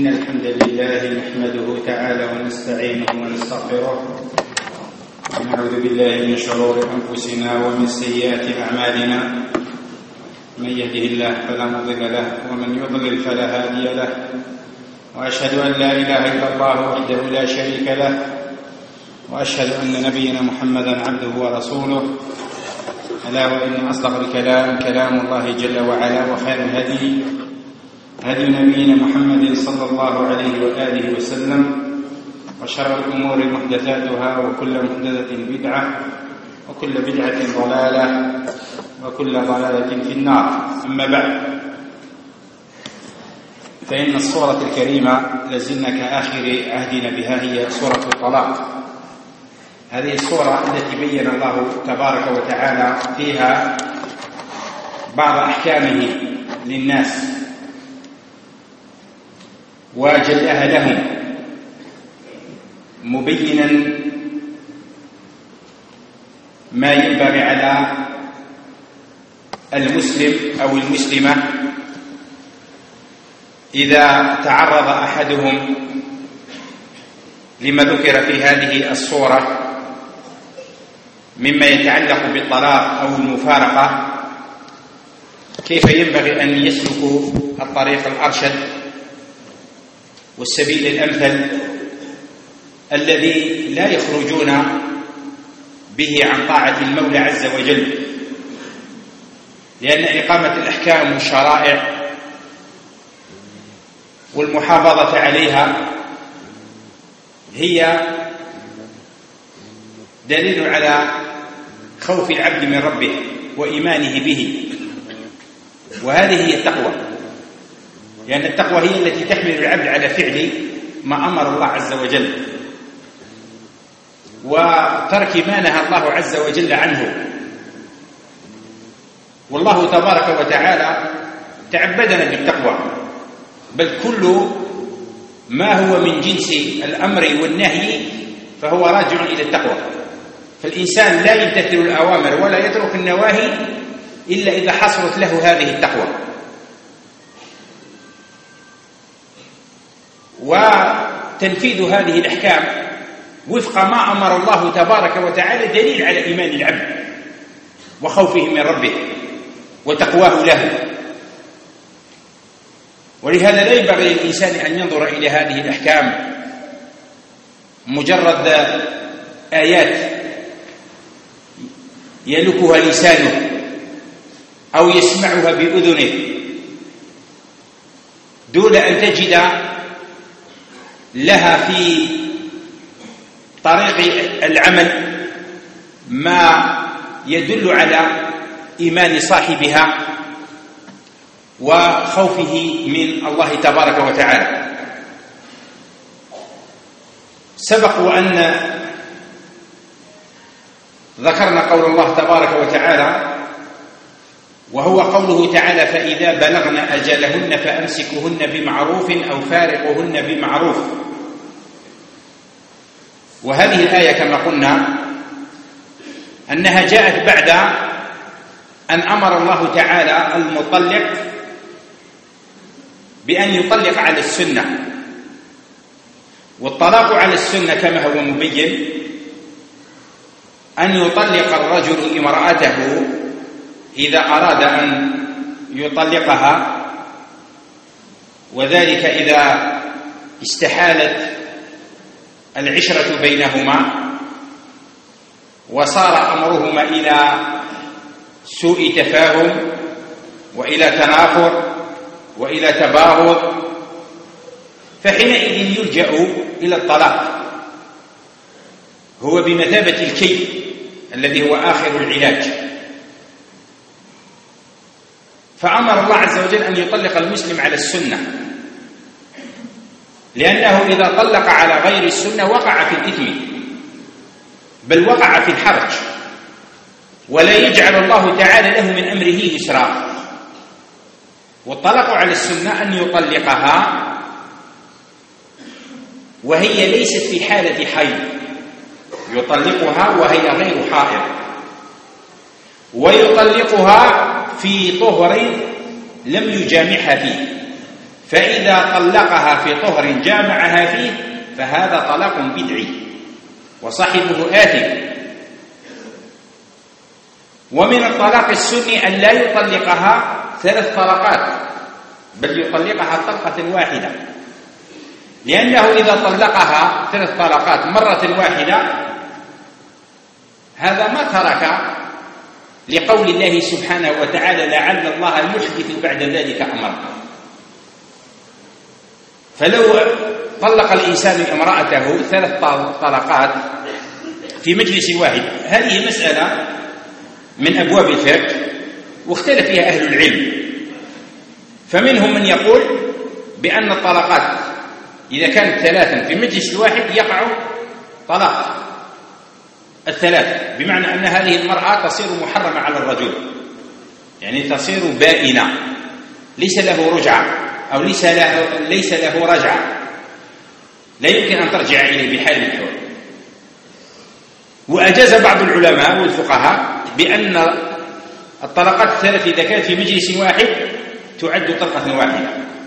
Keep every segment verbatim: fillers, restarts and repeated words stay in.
إن الحمد لله نحمده تعالى ونستعينه ونستغفره ونعوذ بالله من شرور أنفسنا ومن سيئات أعمالنا. من يهده الله فلا مضل له ومن يضلل فلا هادي له، وأشهد أن لا إله إلا الله وحده لا شريك له، وأشهد أن نبينا محمدا عبده ورسوله. ألا وإن أصدق الكلام كلام الله جل وعلا، وخير الهدي هدي نبينا محمد صلى الله عليه وآله وسلم، وشر الأمور محدثاتها، وكل محدثة بدعة، وكل بدعة ضلالة، وكل ضلالة في النار. أما بعد، فإن السورة الكريمة لازلنا كآخر عهدنا بها هي سورة الطلاق. هذه السورة التي بين الله تبارك وتعالى فيها بعض أحكامه للناس وجلها لهم، مبينا ما ينبغي على المسلم أو المسلمة إذا تعرض أحدهم لما ذكر في هذه الصورة مما يتعلق بالطلاق أو المفارقة، كيف ينبغي أن يسلكوا الطريق الأرشد والسبيل الأمثل الذي لا يخرجون به عن طاعة المولى عز وجل، لأن إقامة الأحكام والشرائع والمحافظة عليها هي دليل على خوف العبد من ربه وإيمانه به، وهذه هي التقوى، لأن التقوى هي التي تحمل العبد على فعل ما أمر الله عز وجل وترك ما نهى الله عز وجل عنه. والله تبارك وتعالى تعبدنا بالتقوى، بل كل ما هو من جنس الأمر والنهي فهو راجع إلى التقوى. فالإنسان لا يمتثل الأوامر ولا يترك النواهي إلا إذا حصلت له هذه التقوى. وتنفيذ هذه الأحكام وفق ما أمر الله تبارك وتعالى دليل على إيمان العبد وخوفه من ربه وتقواه له. ولهذا لا ينبغي للإنسان أن ينظر إلى هذه الأحكام مجرد آيات يلكها لسانه أو يسمعها بأذنه دون أن تجد لها في طريق العمل ما يدل على إيمان صاحبها وخوفه من الله تبارك وتعالى. سبق وأن ذكرنا قول الله تبارك وتعالى، وهو قوله تعالى: فإذا بلغن أجلهن فأمسكوهن بمعروف أو فارقوهن بمعروف. وهذه الآية كما قلنا أنها جاءت بعد أن أمر الله تعالى المطلق بأن يطلق على السنة. والطلاق على السنة كما هو مبين أن يطلق الرجل امرأته إذا أراد أن يطلقها، وذلك إذا استحالت العشرة بينهما وصار أمرهما إلى سوء تفاهم وإلى تنافر وإلى تباغض، فحينئذ يلجأ إلى الطلاق، هو بمثابة الكي الذي هو آخر العلاج. فأمر الله عز وجل أن يطلق المسلم على السنة، لأنه إذا طلق على غير السنة وقع في الإثم، بل وقع في الحرج، ولا يجعل الله تعالى له من أمره يسرا. والطلاق على السنة أن يطلقها وهي ليست في حالة حيض، يطلقها وهي غير حائض، ويطلقها في طهر لم يجامعها فيه، فإذا طلقها في طهر جامعها فيه فهذا طلاق بدعي وصاحبه آثم. ومن الطلاق السني أن لا يطلقها ثلاث طلقات بل يطلقها طلقة واحدة، لأنه إذا طلقها ثلاث طلقات مرة واحدة هذا ما ترك لقول الله سبحانه وتعالى لعل الله يحدث بعد ذلك أمرا. فلو طلق الإنسان امرأته ثلاث طلقات في مجلس واحد، هذه مسألة من أبواب الفقه واختلف فيها أهل العلم، فمنهم من يقول بأن الطلقات إذا كانت ثلاثا في مجلس واحد يقع طلاق الثلاث، بمعنى أن هذه المرأة تصير محرمة على الرجل، يعني تصير بائنة ليس له رجعة أو ليس له, ليس له رجعة، لا يمكن أن ترجع إليه بحال من الأحوال. وأجاز بعض العلماء والفقهاء بأن الطلقات الثلاث إذا كانت في مجلس واحد تعد طلقة واحدة،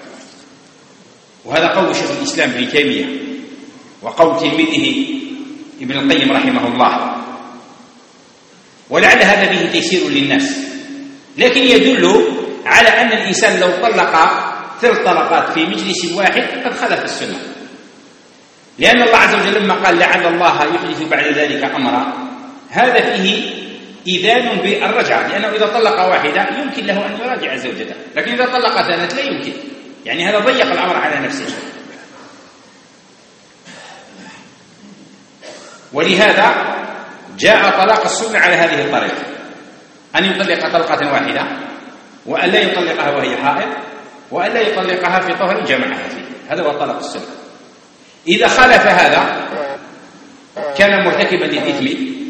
وهذا قول شيخ الإسلام ابن تيمية وقول تلميذه ابن القيم رحمه الله، ولعل هذا به تيسير للناس، لكن يدل على أن الإنسان لو طلق ثلاث طلقات في مجلس واحد قد خالف السنة، لأن الله عز وجل لما قال لعل الله يحدث بعد ذلك أمرا هذا فيه إذان بالرجعة، لأنه إذا طلق واحدة يمكن له أن يراجع زوجته، لكن إذا طلق ثلاث لا يمكن، يعني هذا ضيق الأمر على نفسه. ولهذا جاء طلاق السنة على هذه الطريقة، أن يطلق طلقة واحدة وأن لا يطلقها وهي حائض وأن لا يطلقها في طهر جمعها فيه، هذا هو طلاق السنة. إذا خالف هذا كان مرتكبا للإثم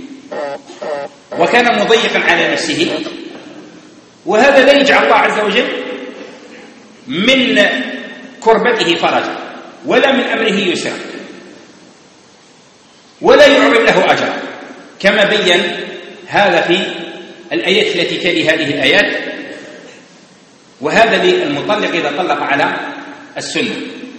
وكان مضيقا على نفسه، وهذا لا يجعل الله عز وجل من كربته فرجا ولا من أمره يسرا ولا يعرض له أجرا، كما بين هذا في الآيات التي تلي هذه الآيات. وهذا للمطلق إذا طلق على السنة.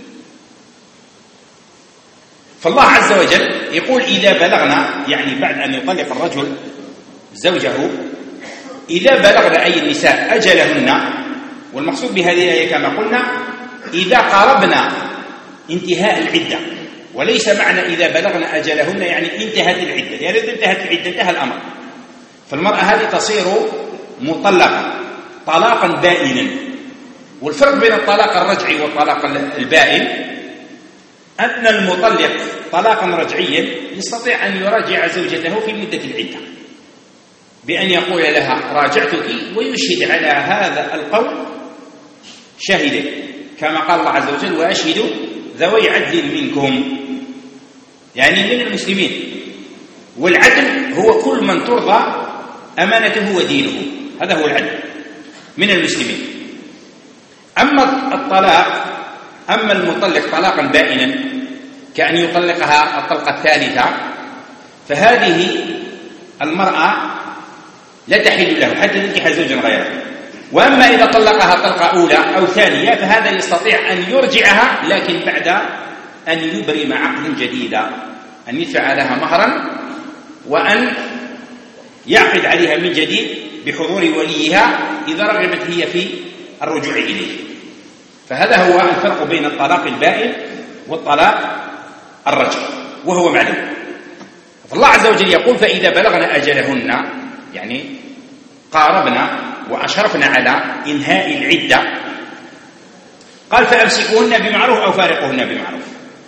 فالله عز وجل يقول إذا بلغنا، يعني بعد أن يطلق الرجل زوجه، إذا بلغنا أي النساء أجلهن، والمقصود بهذه الآية كما قلنا إذا قاربنا انتهاء العدة، وليس معنى إذا بلغنا أجلهن يعني انتهت العدة، يعني إذا انتهت العدة انتهى الأمر. فالمرأة هذه تصير مطلقة طلاقا بائنا. والفرق بين الطلاق الرجعي والطلاق البائن أن المطلق طلاقا رجعيا يستطيع أن يراجع زوجته في مدة العدة بأن يقول لها راجعتك، ويشهد على هذا القول شاهدين، كما قال الله عز وجل وأشهدوا ذوي عدل منكم، يعني من المسلمين. والعدل هو كل من ترضى أمانته ودينه، هذا هو العدل من المسلمين. أما الطلاق، أما المطلق طلاقا بائنا كأن يطلقها الطلقة الثالثة، فهذه المرأة لا تحل له حتى تنكح زوجا غيره. وأما إذا طلقها طلقة أولى أو ثانية فهذا يستطيع أن يرجعها، لكن بعد أن يبرم عقدا جديدا، أن يدفع لها مهرا وأن يعقد عليها من جديد بحضور وليها إذا رغبت هي في الرجوع إليه. فهذا هو الفرق بين الطلاق البائن والطلاق الرجعي، وهو معلوم. فالله عز وجل يقول فإذا بلغنا أجلهن، يعني قاربنا وأشرفنا على إنهاء العدة، قال فأمسكوهن بمعروف أو فارقوهن بمعروف.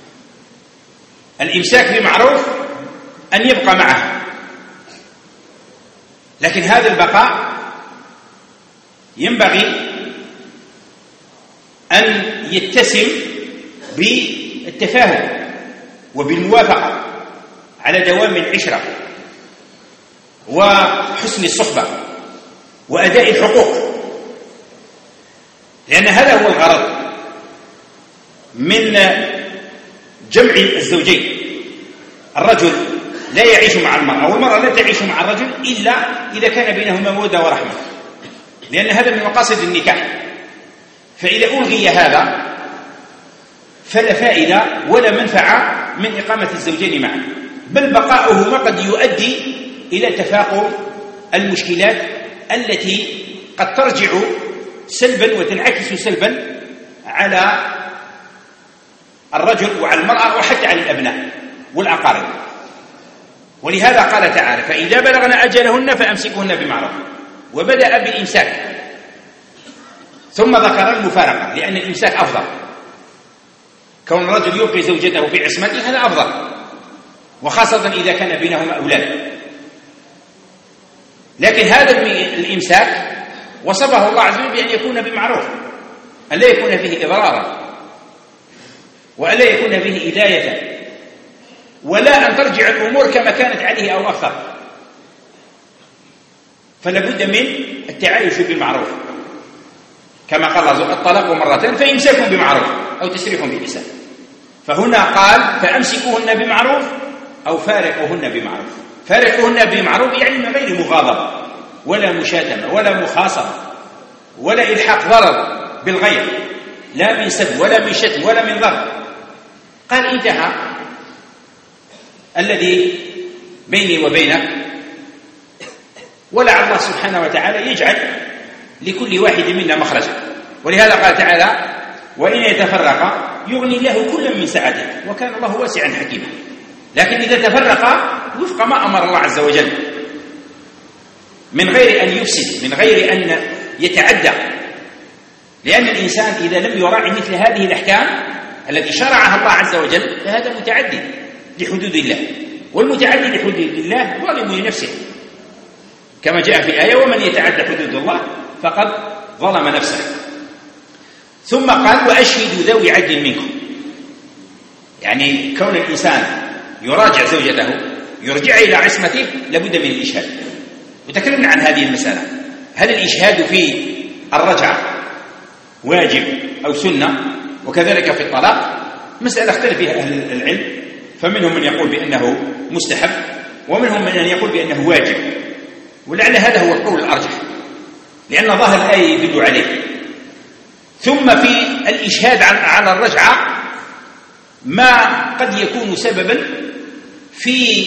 الإمساك بمعروف أن يبقى معها، لكن هذا البقاء ينبغي أن يتسم بالتفاهم وبالموافقة على دوام العشرة وحسن الصحبة وأداء الحقوق، لأن هذا هو الغرض من جمع الزوجين. الرجل لا يعيش مع المرأة والمرأة لا تعيش مع الرجل إلا إذا كان بينهما مودة ورحمة، لأن هذا من مقاصد النكاح. فإذا ألغي هذا فلا فائدة ولا منفعة من إقامة الزوجين معا، بل بقاؤهما قد يؤدي إلى تفاقم المشكلات التي قد ترجع سلبا وتنعكس سلبا على الرجل وعلى المرأة وحتى على الأبناء والأقارب. ولهذا قال تعالى: فإذا بلغن أجلهن فأمسكوهن بمعروف، وبدأ بالإمساك ثم ذكر المفارقة، لأن الإمساك أفضل. كون الرجل يبقي زوجته في عصمته هذا أفضل، وخاصة إذا كان بينهما أولاد. لكن هذا الإمساك وصفه الله عز وجل بأن يكون بمعروف، أن لا يكون فيه إضرارا وأن لا يكون فيه إذاية، ولا أن ترجع الأمور كما كانت عليه أو أكثر. فلا بد من التعايش بالمعروف، كما قال الله: الطلاق مرتين فإمساك بمعروف أو تسريح بإحسان. فهنا قال: فأمسكوهن بمعروف أو فارقوهن بمعروف. فارقوهن بمعروف يعني من غير مغاضبة ولا مشاتمة ولا مخاصمة ولا إلحاق ضرر بالغير، لا من سب ولا من شتم ولا من ضرب. قال: انتهى الذي بيني وبينك، ولعل الله سبحانه وتعالى يجعل لكل واحد منا مخرجا. ولهذا قال تعالى: وإن يتفرقا يغني الله كلا من سعته وكان الله واسعا حكيما. لكن إذا تفرقا وفق ما أمر الله عز وجل، من غير أن يفسد، من غير أن يتعدى، لأن الإنسان إذا لم يراعي مثل هذه الأحكام التي شرعها الله عز وجل فهذا متعدي لحدود الله، والمتعدي لحدود الله ظالم لنفسه، كما جاء في آية: ومن يتعدى حدود الله فقد ظلم نفسه. ثم قال: وأشهدوا ذوي عدل منكم. يعني كون الإنسان يراجع زوجته يرجع إلى عصمته لابد من الإشهاد. وتكلمنا عن هذه المسألة، هل الإشهاد في الرجعة واجب أو سنة؟ وكذلك في الطلاق مسألة اختلف فيها أهل العلم، فمنهم من يقول بأنه مستحب، ومنهم من يقول بأنه واجب، ولعل هذا هو القول الأرجح لأن ظاهر الآية يدل عليه. ثم في الإشهاد على الرجعة ما قد يكون سببا في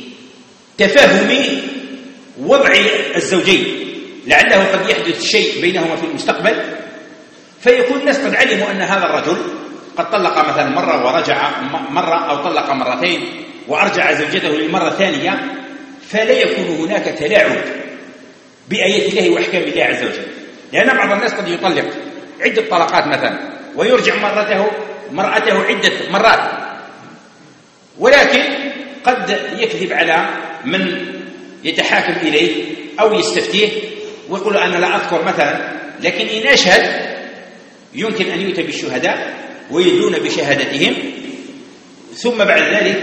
تفاهم وضع الزوجين، لعله قد يحدث شيء بينهما في المستقبل، فيكون الناس قد علموا أن هذا الرجل قد طلق مثلا مرة ورجع مرة، أو طلق مرتين وأرجع زوجته للمرة الثانية، فلا يكون هناك تلاعب بآيات الله وأحكام الله عز وجل. لأن بعض الناس قد يطلق عدة طلقات مثلا ويرجع مرته مرأته عدة مرات، ولكن قد يكذب على من يتحاكم إليه أو يستفتيه ويقول: أنا لا أذكر مثلا، لكن إن أشهد يمكن أن يؤتى بالشهداء ويدلون بشهادتهم، ثم بعد ذلك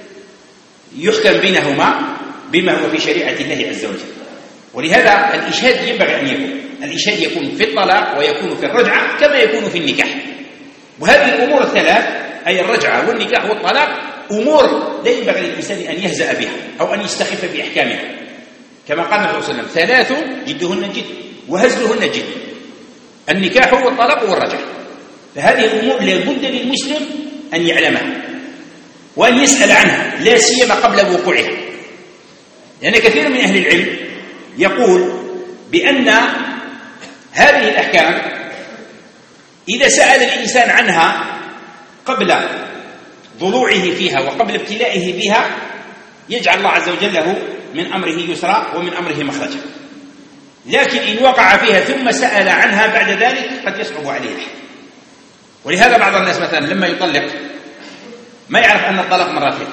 يحكم بينهما بما هو في شريعة الله عز وجل. ولهذا الإشهاد ينبغي أن يكون الإشهاد يكون في الطلاق ويكون في الرجعة كما يكون في النكاح. وهذه الأمور الثلاث، أي الرجعة والنكاح والطلاق، أمور لا ينبغي للإنسان أن يهزأ بها أو أن يستخف بأحكامها، كما قال النبي صلى الله عليه وسلم: ثلاث جدهن جد وهزلهن جد، النكاح والطلاق والرجعة. فهذه الأمور لابد للمسلم أن يعلمها وأن يسأل عنها، لا سيما قبل وقوعها، لأن كثير من أهل العلم يقول بأن هذه الأحكام إذا سأل الإنسان عنها قبل ضلوعه فيها وقبل ابتلائه بها يجعل الله عز وجل له من أمره يسرا ومن أمره مخرجا. لكن إن وقع فيها ثم سأل عنها بعد ذلك قد يصعب عليه الحال. ولهذا بعض الناس مثلا لما يطلق ما يعرف أن الطلاق مرتين،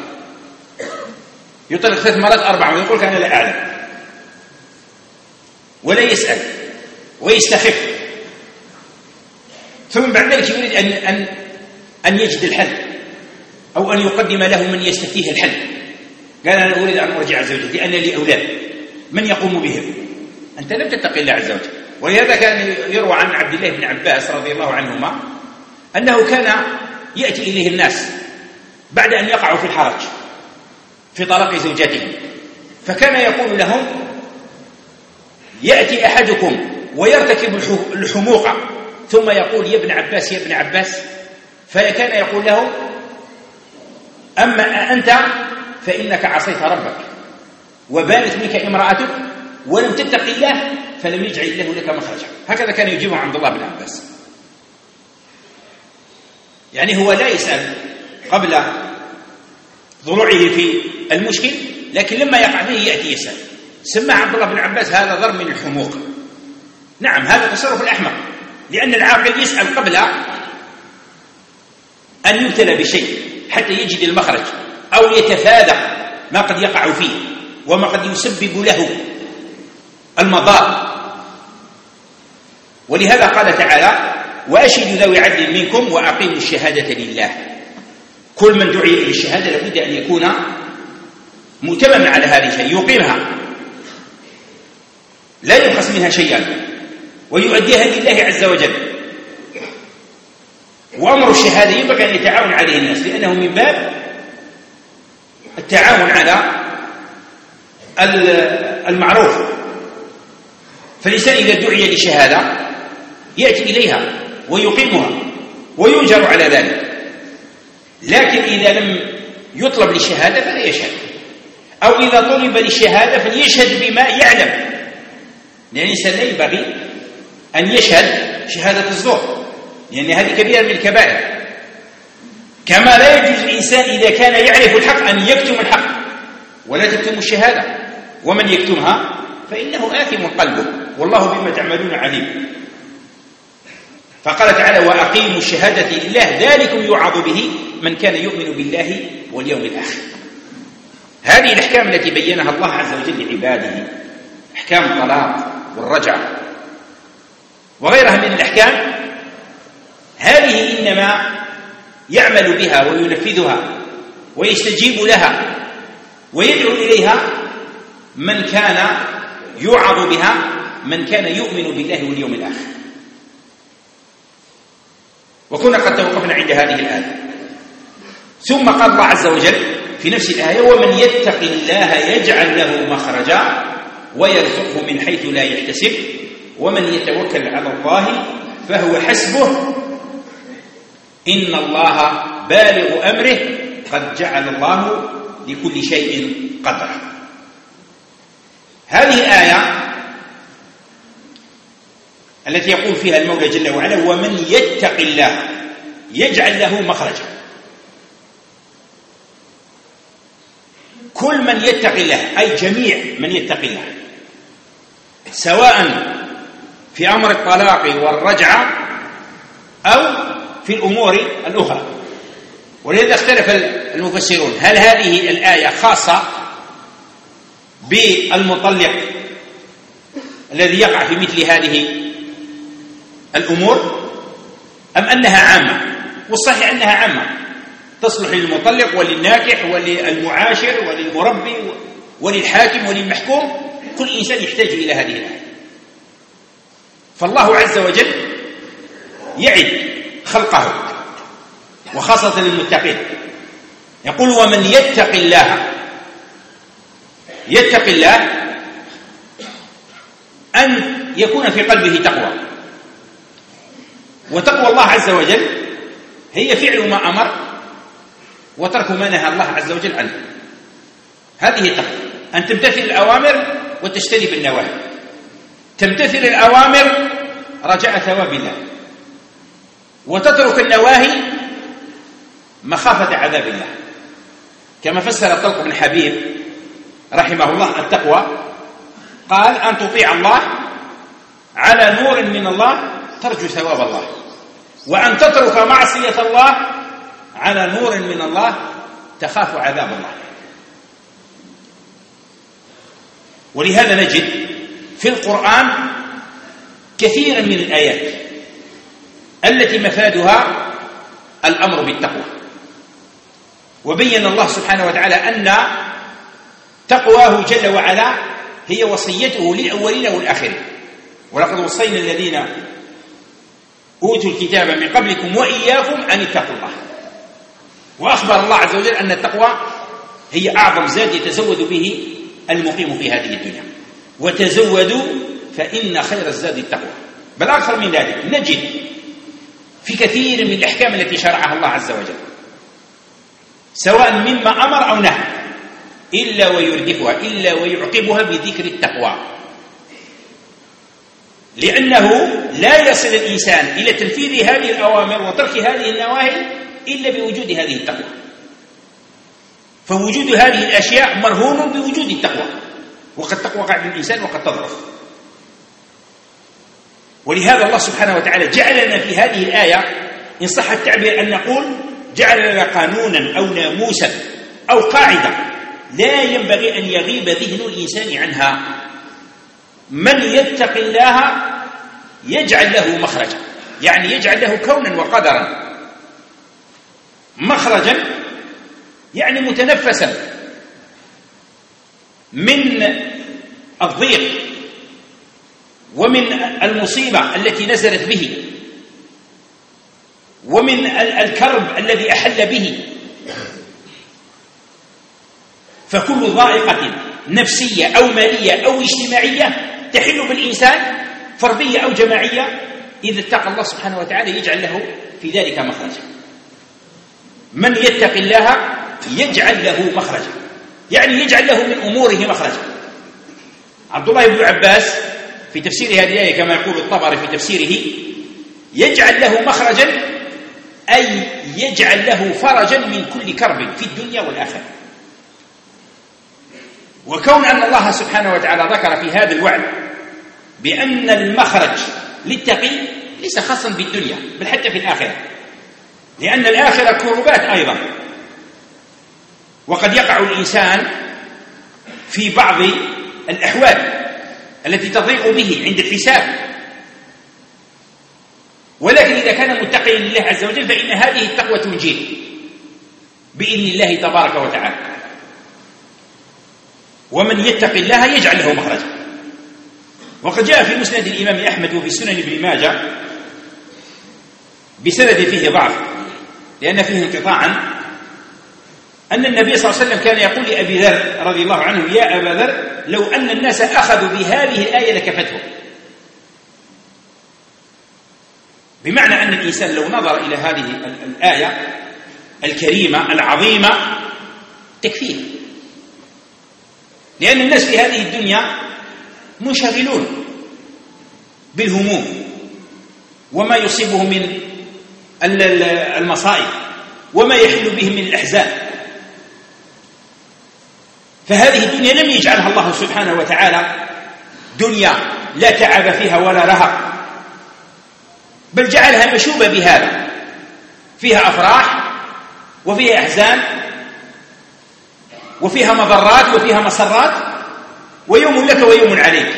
يطلق ثلاث مرات أربعة ويقول: أنا لا أعلم، ولا يسأل ويستخف، ثم بعد ذلك يريد أن, أن, أن يجد الحل أو أن يقدم له من يستفتيه الحل. قال: أنا أريد أن أرجع زوجتي لأن لي أولاد، من يقوم بهم؟ أنت لم تتقي الله عز وجل. ولهذا كان يروى عن عبد الله بن عباس رضي الله عنهما أنه كان يأتي إليه الناس بعد أن يقعوا في الحرج في طلاق زوجاتهم، فكان يقول لهم: يأتي أحدكم ويرتكب الحموقة ثم يقول: يا ابن عباس يا ابن عباس، فكان يقول له: أما أنت فإنك عصيت ربك وبانت منك امرأتك ولم تتق الله فلم يجعل الله لك مخرجا. هكذا كان يجيبه عبد الله بن عباس. يعني هو لا يسأل قبل ضلوعه في المشكل، لكن لما يقع به يأتي يسأل. سمى عبد الله بن عباس هذا ضرب من الحموق. نعم، هذا تصرف الأحمق، لأن العاقل يسأل قبل أن يبتلى بشيء حتى يجد المخرج أو يتفادى ما قد يقع فيه وما قد يسبب له المضار. ولهذا قال تعالى: وأشهدوا ذوي عدل منكم وأقيموا الشهادة لله. كل من دعي إلى الشهادة لابد أن يكون مؤتمنا على هذه الشيء، يقيمها لا يبخس منها شيئا ويؤديها لله عز وجل. وأمر الشهادة ينبغي أن يتعاون عليه الناس، لأنه من باب التعاون على المعروف. فالإنسان إذا دعي لشهادة يأتي إليها ويقيمها ويؤجر على ذلك، لكن إذا لم يطلب للشهادة فلا يشهد، أو إذا طلب للشهادة فليشهد بما يعلم، لأن الإنسان لا ينبغي أن يشهد شهادة الزور، لأن هذه كبيرة من الكبائر. كما لا يجوز الإنسان إذا كان يعرف الحق أن يكتم الحق، ولا تكتم الشهادة، ومن يكتمها فإنه آثم قلبه، والله بما تعملون عليم. فقال تعالى: وأقيموا الشهادة لله ذلكم يوعظ به من كان يؤمن بالله واليوم الآخر. هذه الأحكام التي بينها الله عز وجل لعباده، أحكام الطلاق والرجعة وغيرها من الأحكام، هذه إنما يعمل بها وينفذها ويستجيب لها ويدعو إليها من كان يوعظ بها، من كان يؤمن بالله واليوم الآخر. وكنا قد توقفنا عند هذه الآية. ثم قال الله عز وجل في نفس الآية: ومن يتق الله يجعل له مخرجا ويرزقه من حيث لا يحتسب ومن يتوكل على الله فهو حسبه إن الله بالغ أمره قد جعل الله لكل شيء قدرا. هذه الآية التي يقول فيها المولى جل وعلا: ومن يتق الله يجعل له مخرجا. كل من يتق الله، أي جميع من يتق الله، سواء في أمر الطلاق والرجعة أو في الأمور الأخرى. ولذا اختلف المفسرون: هل هذه الآية خاصة بالمطلق الذي يقع في مثل هذه الأمور أم أنها عامة؟ والصحيح أنها عامة، تصلح للمطلق وللناكح وللمعاشر وللمربي وللحاكم وللمحكوم. كل إنسان يحتاج إلى هذه الآية. فالله عز وجل يعد خلقه وخاصة للمتقين، يقول: ومن يتق الله. يتق الله أن يكون في قلبه تقوى، وتقوى الله عز وجل هي فعل ما أمر وترك ما نهى الله عز وجل عنه. هذه التقوى، أن تمتثل الأوامر وتجتنب النواهي. تمتثل الأوامر رجاء ثواب الله، وتترك النواهي مخافة عذاب الله. كما فسر طلق بن حبيب رحمه الله التقوى، قال: أن تطيع الله على نور من الله ترجو ثواب الله، وأن تترك معصية الله على نور من الله تخاف عذاب الله. ولهذا نجد في القرآن كثيرا من الآيات التي مفادها الأمر بالتقوى. وبين الله سبحانه وتعالى أن تقواه جل وعلا هي وصيته للأولين والآخرين: ولقد وصينا الذين أوتوا الكتاب من قبلكم وإياكم أن اتقوا الله. وأخبر الله عز وجل أن التقوى هي أعظم زاد يتزود به المقيم في هذه الدنيا. وتزودوا فإن خير الزاد التقوى. بل أكثر من ذلك نجد في كثير من الأحكام التي شرعها الله عز وجل، سواء مما أمر أو نهى، إلا ويردفها إلا ويعقبها بذكر التقوى، لأنه لا يصل الإنسان إلى تنفيذ هذه الأوامر وترك هذه النواهي إلا بوجود هذه التقوى. فوجود هذه الأشياء مرهون بوجود التقوى، وقد تقوى قاعد الإنسان وقد تضعف. ولهذا الله سبحانه وتعالى جعل لنا في هذه الآية، إن صح التعبير أن نقول جعل لنا قانونا أو ناموسا أو قاعدة لا ينبغي أن يغيب ذهن الإنسان عنها. من يتق الله يجعل له مخرجا، يعني يجعل له كونا وقدرا. مخرجا يعني متنفسا من الضيق ومن المصيبة التي نزلت به ومن الكرب الذي أحل به. فكل ضائقة نفسية أو مالية أو اجتماعية تحل بالإنسان، فردية أو جماعية، إذا اتقى الله سبحانه وتعالى يجعل له في ذلك مخرجا. من يتق الله يجعل له مخرجا، يعني يجعل له من أموره مخرجا. عبد الله بن عباس في تفسير هذه الآية كما يقول الطبري في تفسيره يجعل له مخرجا أي يجعل له فرجا من كل كرب في الدنيا والآخرة. وكون أن الله سبحانه وتعالى ذكر في هذا الوعد بأن المخرج للتقي ليس خاصا بالدنيا بل حتى في الآخرة، لأن الآخرة كربات أيضا، وقد يقع الإنسان في بعض الأحوال التي تضيق به عند الحساب، ولكن إذا كان متقيا لله عز وجل فإن هذه التقوى تنجيه بإذن الله تبارك وتعالى. ومن يتق الله يجعل له مخرجا. وقد جاء في مسند الإمام أحمد وفي سنن ابن ماجه بسند فيه ضعف لأن فيه انقطاعا أن النبي صلى الله عليه وسلم كان يقول لأبي ذر رضي الله عنه: يا أبا ذر، لو أن الناس أخذوا بهذه الآية لكفتهم. بمعنى أن الإنسان لو نظر إلى هذه الآية الكريمة العظيمة تكفيه، لأن الناس في هذه الدنيا منشغلون بالهموم وما يصيبهم من المصائب وما يحل بهم من الأحزان. فهذه الدنيا لم يجعلها الله سبحانه وتعالى دنيا لا تعب فيها ولا رهق، بل جعلها مشوبة بهذا، فيها أفراح وفيها أحزان وفيها مضرات وفيها مسرات، ويوم لك ويوم عليك.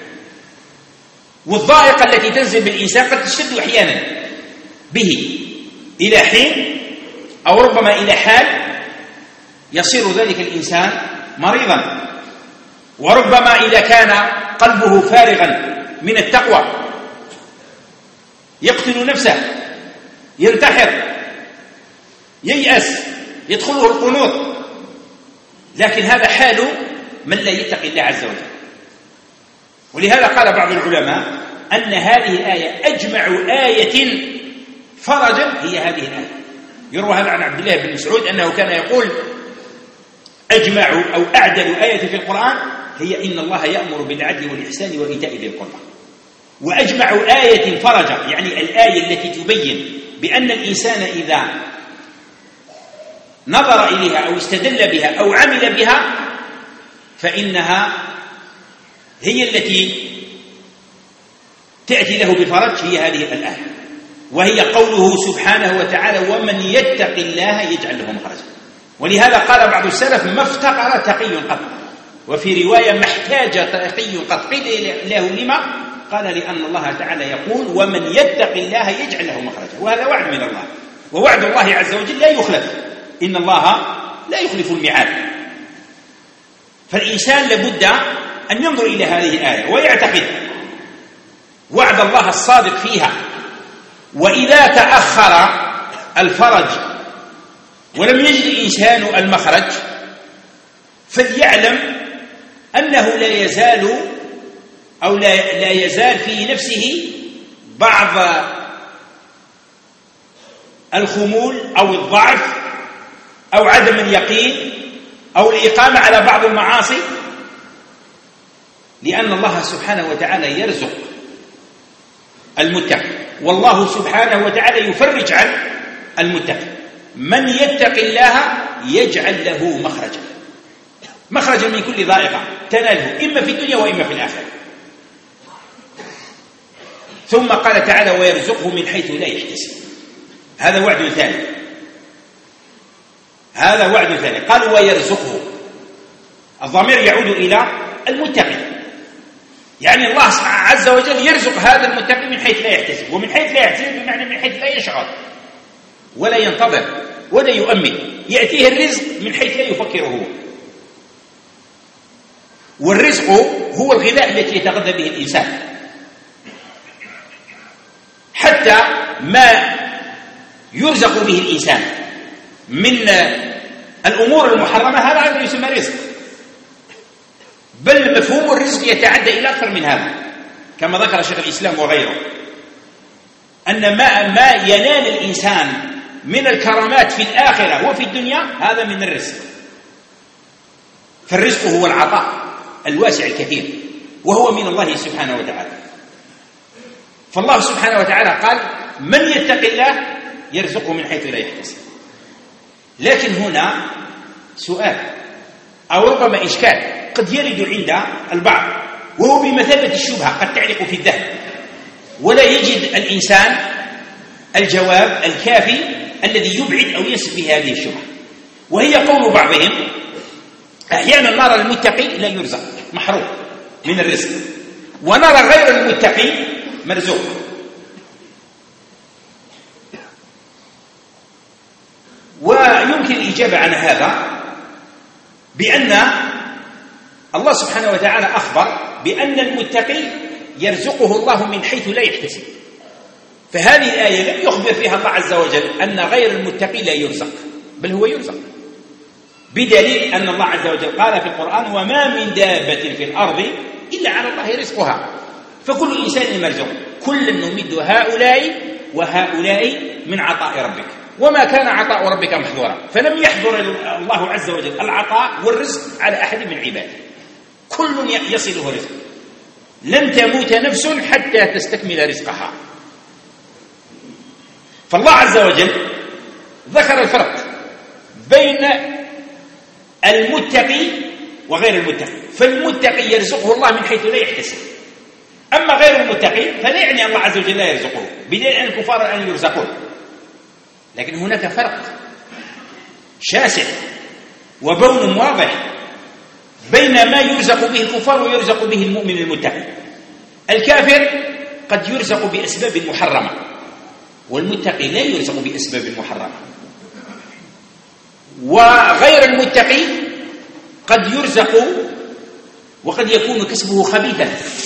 والضائقة التي تنزل بالإنسان قد تشتد أحيانا به إلى حين أو ربما إلى حال يصير ذلك الإنسان مريضا، وربما إذا كان قلبه فارغا من التقوى يقتل نفسه، ينتحر، ييأس، يدخله القنوط. لكن هذا حال من لا يتقي الله عز وجل. ولهذا قال بعض العلماء أن هذه الآية أجمع آية فرجا هي هذه الآية. يروى هذا عن عبد الله بن مسعود أنه كان يقول: أجمع أو أعدل آية في القرآن هي إن الله يأمر بالعدل والإحسان وإيتاء ذي القربى. وأجمع آية فرجا يعني الآية التي تبين بأن الإنسان إذا نظر إليها أو استدل بها أو عمل بها فإنها هي التي تأتي له بفرج، هي هذه الآية، وهي قوله سبحانه وتعالى: ومن يتق الله يجعل له مخرجا. ولهذا قال بعض السلف: ما افتقر تقي قط، وفي رواية: ما احتاج تقي قط. قيل له: لما؟ قال: لأن الله تعالى يقول: ومن يتق الله يجعل له مخرجا. وهذا وعد من الله، ووعد الله عز وجل لا يخلف، إن الله لا يخلف الميعاد. فالإنسان لابد أن ينظر إلى هذه الآية ويعتقد وعد الله الصادق فيها. وإذا تأخر الفرج ولم يجد الإنسان المخرج فليعلم أنه لا يزال أو لا, لا يزال في نفسه بعض الخمول أو الضعف أو عدم اليقين أو الإقامة على بعض المعاصي، لأن الله سبحانه وتعالى يرزق المتقي، والله سبحانه وتعالى يفرج عن المتقي. من يتق الله يجعل له مخرجا مخرجا من كل ضائقة تناله إما في الدنيا وإما في الآخرة. ثم قال تعالى ويرزقه من حيث لا يحتسب. هذا وعد ثاني، هذا وعد ثاني. قال ويرزقه، الضمير يعود إلى المتقي، يعني الله عز وجل يرزق هذا المتقي من حيث لا يحتسب. ومن حيث لا يحتسب بمعنى من حيث لا يشعر ولا ينتظر ولا يؤمن، يأتيه الرزق من حيث لا يفكر هو. والرزق هو الغذاء الذي يتغذى به الإنسان، حتى ما يرزق به الإنسان من الأمور المحرمة هذا أيضا يسمى رزق، بل مفهوم الرزق يتعدى إلى أكثر من هذا، كما ذكر شيخ الإسلام وغيره، أن ما, ما ينال الإنسان من الكرامات في الآخرة وفي الدنيا هذا من الرزق. فالرزق هو العطاء الواسع الكثير، وهو من الله سبحانه وتعالى. فالله سبحانه وتعالى قال من يتق الله يرزقه من حيث لا يحتسب. لكن هنا سؤال أو ربما إشكال قد يرد عند البعض، وهو بمثابة الشبهة قد تعلق في الذهن، ولا يجد الإنسان الجواب الكافي الذي يبعد أو ينسف به هذه الشبهة، وهي قول بعضهم أحيانا نرى المتقي لا يرزق محروم من الرزق، ونرى غير المتقي مرزوق. ويمكن الإجابة عن هذا بأن الله سبحانه وتعالى أخبر بأن المتقي يرزقه الله من حيث لا يحتسب، فهذه الآية لم يخبر فيها الله عز وجل أن غير المتقي لا يرزق، بل هو يرزق، بدليل أن الله عز وجل قال في القرآن وما من دابة في الأرض إلا على الله رزقها، فكل إنسان مرزوق، كل نمد هؤلاء وهؤلاء من عطاء ربك، وما كان عطاء ربك محظورا. فلم يحظر الله عز وجل العطاء والرزق على أحد من عباده، كل يصله رزق، لن تموت نفس حتى تستكمل رزقها. فالله عز وجل ذكر الفرق بين المتقي وغير المتقي، فالمتقي يرزقه الله من حيث لا يحتسب، أما غير المتقي فلا يعني الله عز وجل لا يرزقه، بدليل أن الكفار الآن يرزقون. لكن هناك فرق شاسع وبون واضح بين ما يرزق به الكفار ويرزق به المؤمن المتقي. الكافر قد يرزق بأسباب محرمة، والمتقي لا يرزق بأسباب محرمة. وغير المتقي قد يرزق وقد يكون كسبه خبيثا،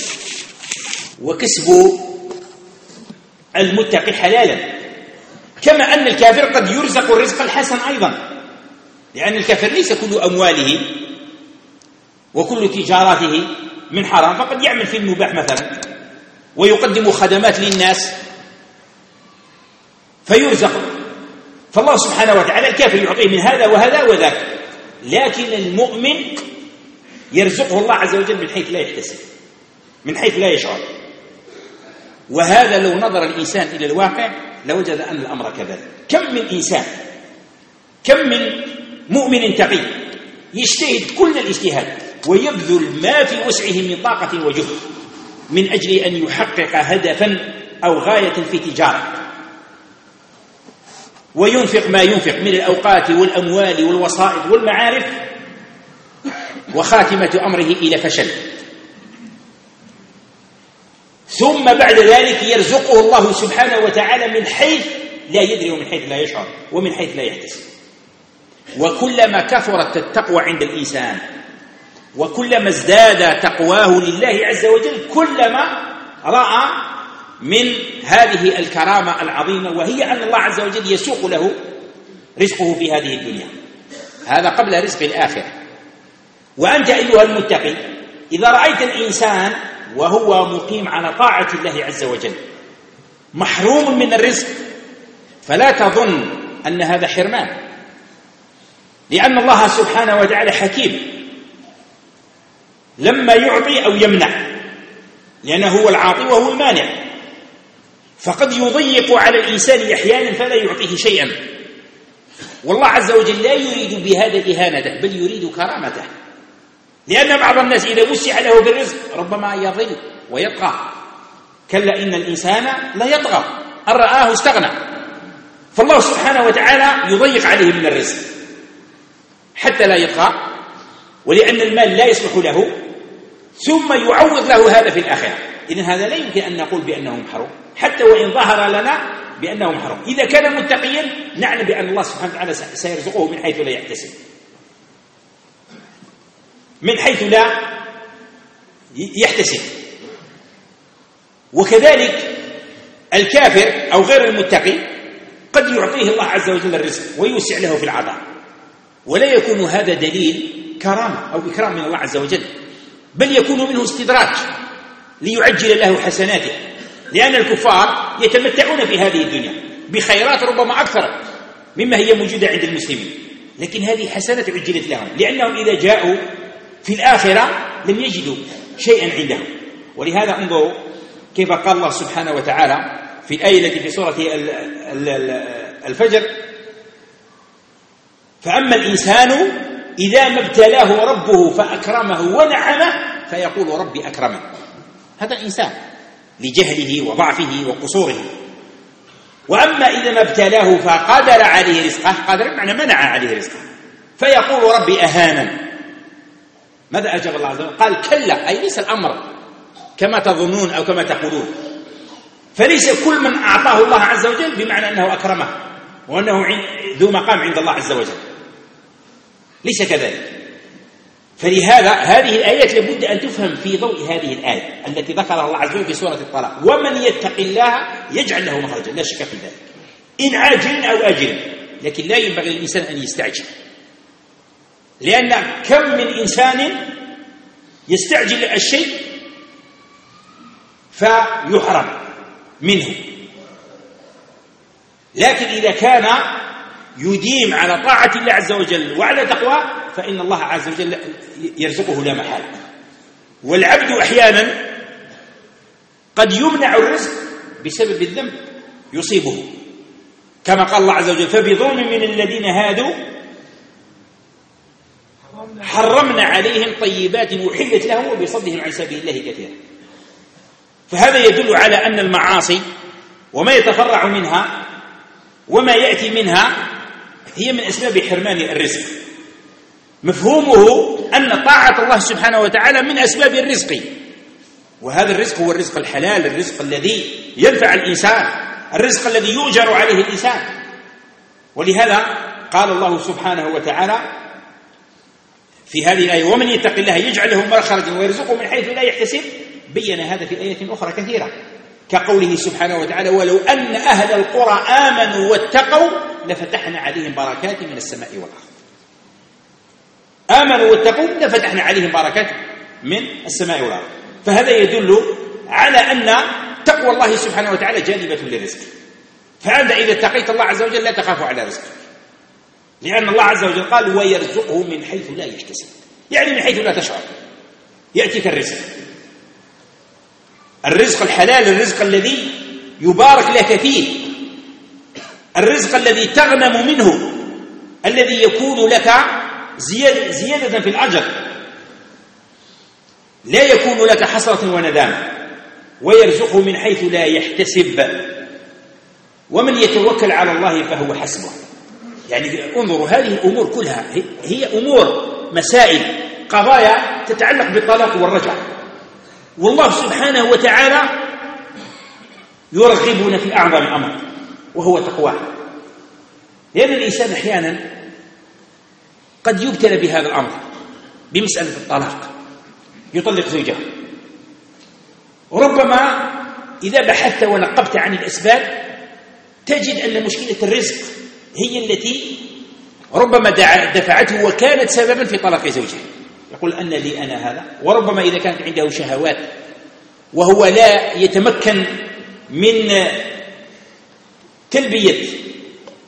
وكسب المتقي حلالا، كما أن الكافر قد يرزق الرزق الحسن أيضا، لأن الكافر ليس كل أمواله وكل تجاراته من حرام، فقد يعمل في المباح مثلا ويقدم خدمات للناس فيرزق. فالله سبحانه وتعالى الكافر يعطيه من هذا وهذا وذاك، لكن المؤمن يرزقه الله عز وجل من حيث لا يحتسب، من حيث لا يشعر. وهذا لو نظر الإنسان إلى الواقع لوجد أن الأمر كذلك. كم من إنسان، كم من مؤمن تقي يجتهد كل الاجتهاد ويبذل ما في وسعه من طاقة وجهد من أجل أن يحقق هدفا أو غاية في تجارة، وينفق ما ينفق من الأوقات والأموال والوسائط والمعارف، وخاتمة أمره إلى فشل، ثم بعد ذلك يرزقه الله سبحانه وتعالى من حيث لا يدري ومن حيث لا يشعر ومن حيث لا يحتسب. وكلما كثرت التقوى عند الإنسان وكلما ازداد تقواه لله عز وجل كلما رأى من هذه الكرامة العظيمة، وهي أن الله عز وجل يسوق له رزقه في هذه الدنيا، هذا قبل رزق الآخرة. وأنت أيها المتقي إذا رأيت الإنسان وهو مقيم على طاعة الله عز وجل محروم من الرزق، فلا تظن أن هذا حرمان، لأن الله سبحانه وتعالى حكيم لما يعطي أو يمنع، لأنه هو العاطي وهو المانع. فقد يضيق على الإنسان أحيانا فلا يعطيه شيئا، والله عز وجل لا يريد بهذا إهانته بل يريد كرامته، لأن بعض الناس إذا وسع له بالرزق ربما يضل ويطغى. كلا إن الإنسان لا يطغى أن رآه استغنى. فالله سبحانه وتعالى يضيق عليه من الرزق حتى لا يطغى، ولأن المال لا يصلح له، ثم يعوض له هذا في الآخرة. إذن هذا لا يمكن أن نقول بأنه محروم حتى وإن ظهر لنا بأنه محروم. إذا كان متقيا نعلم بأن الله سبحانه وتعالى سيرزقه من حيث لا يحتسب، من حيث لا يحتسب. وكذلك الكافر أو غير المتقي قد يعطيه الله عز وجل الرزق ويوسع له في العطاء، ولا يكون هذا دليل كرامة أو إكرام من الله عز وجل، بل يكون منه استدراج ليعجل له حسناته، لأن الكفار يتمتعون في هذه الدنيا بخيرات ربما أكثر مما هي موجودة عند المسلمين، لكن هذه حسنات عجلت لهم، لأنهم إذا جاءوا في الآخرة لم يجدوا شيئا عندهم. ولهذا انظروا كيف قال الله سبحانه وتعالى في الآية التي في سورة الفجر: فأما الإنسان إذا ما ابتلاه ربه فأكرمه ونعمه فيقول ربي أكرمن. هذا الإنسان لجهله وضعفه وقصوره. وأما إذا ما ابتلاه فقدر عليه رزقه، قدر معنى منع عليه رزقه، فيقول ربي أهانن. ماذا أجاب الله عز وجل؟ قال كلا، أي ليس الأمر كما تظنون أو كما تقولون. فليس كل من أعطاه الله عز وجل بمعنى أنه أكرمه وأنه ذو مقام عند الله عز وجل، ليس كذلك. فلهذا هذه الآيات لابد أن تفهم في ضوء هذه الآية التي ذكرها الله عز وجل في سورة الطلاق: ومن يتق الله يجعل له مخرجا. لا شك في ذلك، إن عاجل أو آجل، لكن لا ينبغي للإنسان أن يستعجل، لأن كم من إنسان يستعجل الشيء فيحرم منه. لكن إذا كان يديم على طاعة الله عز وجل وعلى تقوى فإن الله عز وجل يرزقه لا محالة. والعبد أحيانا قد يمنع الرزق بسبب الذنب يصيبه، كما قال الله عز وجل: فبظلم من الذين هادوا حرمنا عليهم طيبات أحلت لهم وبصدهم عن سبيل الله كثيرا. فهذا يدل على أن المعاصي وما يتفرع منها وما يأتي منها هي من أسباب حرمان الرزق. مفهومه أن طاعة الله سبحانه وتعالى من أسباب الرزق، وهذا الرزق هو الرزق الحلال، الرزق الذي ينفع الإنسان، الرزق الذي يؤجر عليه الإنسان. ولهذا قال الله سبحانه وتعالى في هذه الآية: ومن يتق الله يجعل له مخرجا ويرزقه من حيث لا يحتسب. بين هذا في آية أخرى كثيرة، كقوله سبحانه وتعالى: ولو أن أهل القرى آمنوا واتقوا لفتحنا عليهم بركات من السماء والأرض. آمنوا واتقوا لفتحنا عليهم بركات من السماء والأرض. فهذا يدل على أن تقوى الله سبحانه وتعالى جانبة للرزق. فأنت إذا اتقيت الله عز وجل لا تخاف على رزقك، لأن الله عز وجل قال: ويرزقه من حيث لا يحتسب، يعني من حيث لا تشعر يأتيك الرزق. الرزق الحلال، الرزق الذي يبارك لك فيه، الرزق الذي تغنم منه، الذي يكون لك زيادة في الأجر، لا يكون لك حسرة وندامة. ويرزقه من حيث لا يحتسب، ومن يتوكل على الله فهو حسبه. يعني انظروا، هذه الأمور كلها هي أمور مسائل قضايا تتعلق بالطلاق والرجعة، والله سبحانه وتعالى يرغبنا في أعظم أمر وهو تقواه. لأن الإنسان أحيانا قد يبتلى بهذا الأمر بمسألة الطلاق، يطلق زوجه، وربما إذا بحثت ونقبت عن الأسباب تجد أن مشكلة الرزق هي التي ربما دفعته وكانت سببا في طلاق زوجه. يقول أن لي أنا هذا. وربما إذا كانت عنده شهوات وهو لا يتمكن من تلبية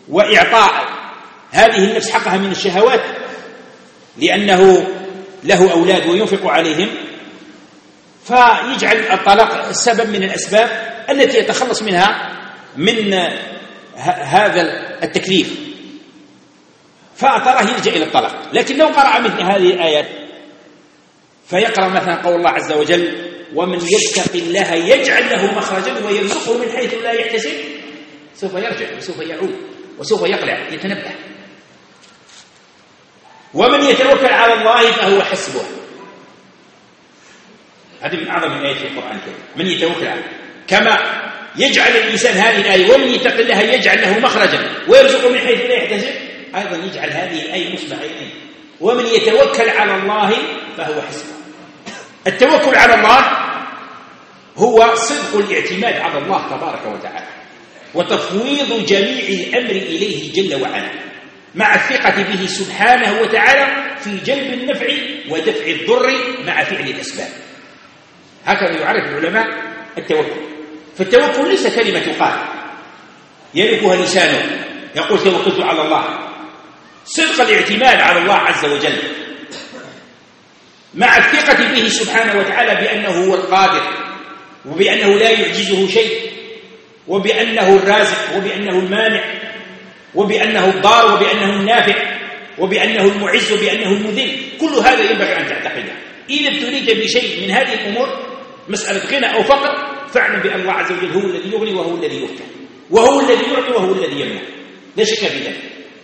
وإعطاء هذه النفس حقها من الشهوات لأنه له أولاد وينفق عليهم، فيجعل الطلاق سبب من الأسباب التي يتخلص منها من هذا التكليف، فأتراه يلجأ إلى الطلاق. لكن لو قرأ مثل هذه الآيات فيقرأ مثلا قول الله عز وجل: ومن يتق الله يجعل له مخرجا ويرزقه من حيث لا يحتسب، سوف يرجع وسوف يعود وسوف يقلع يتنبه. ومن يتوكل على الله فهو حسبه. هذه من أعظم الآيات في القرآن الكريم، من يتوكل على، كما يجعل الإنسان هذه الآية ومن يتق الله يجعل له مخرجا ويرزقه من حيث لا يحتسب، أيضا يجعل هذه الآية نصب عينين: ومن يتوكل على الله فهو حسبه. التوكل على الله هو صدق الاعتماد على الله تبارك وتعالى وتفويض جميع الأمر إليه جل وعلا، مع الثقة به سبحانه وتعالى في جلب النفع ودفع الضر مع فعل الأسباب. هكذا يعرف العلماء التوكل. فالتوكل ليس كلمة قال يلفها لسانه يقول توكلت على الله، صدق الاعتماد على الله عز وجل مع الثقة به سبحانه وتعالى بأنه هو القادر، وبأنه لا يعجزه شيء، وبأنه الرازق، وبأنه المانع، وبأنه الضار، وبأنه النافع، وبأنه المعز، وبأنه المذل. كل هذا ينبغي أن تعتقده. إذا ابتليت بشيء من هذه الأمور، مسألة غنى أو فقر، فاعلم بأن الله عز وجل هو الذي يغني وهو الذي يفتح، وهو الذي يعطي وهو الذي يمنع، لا شك في ذلك.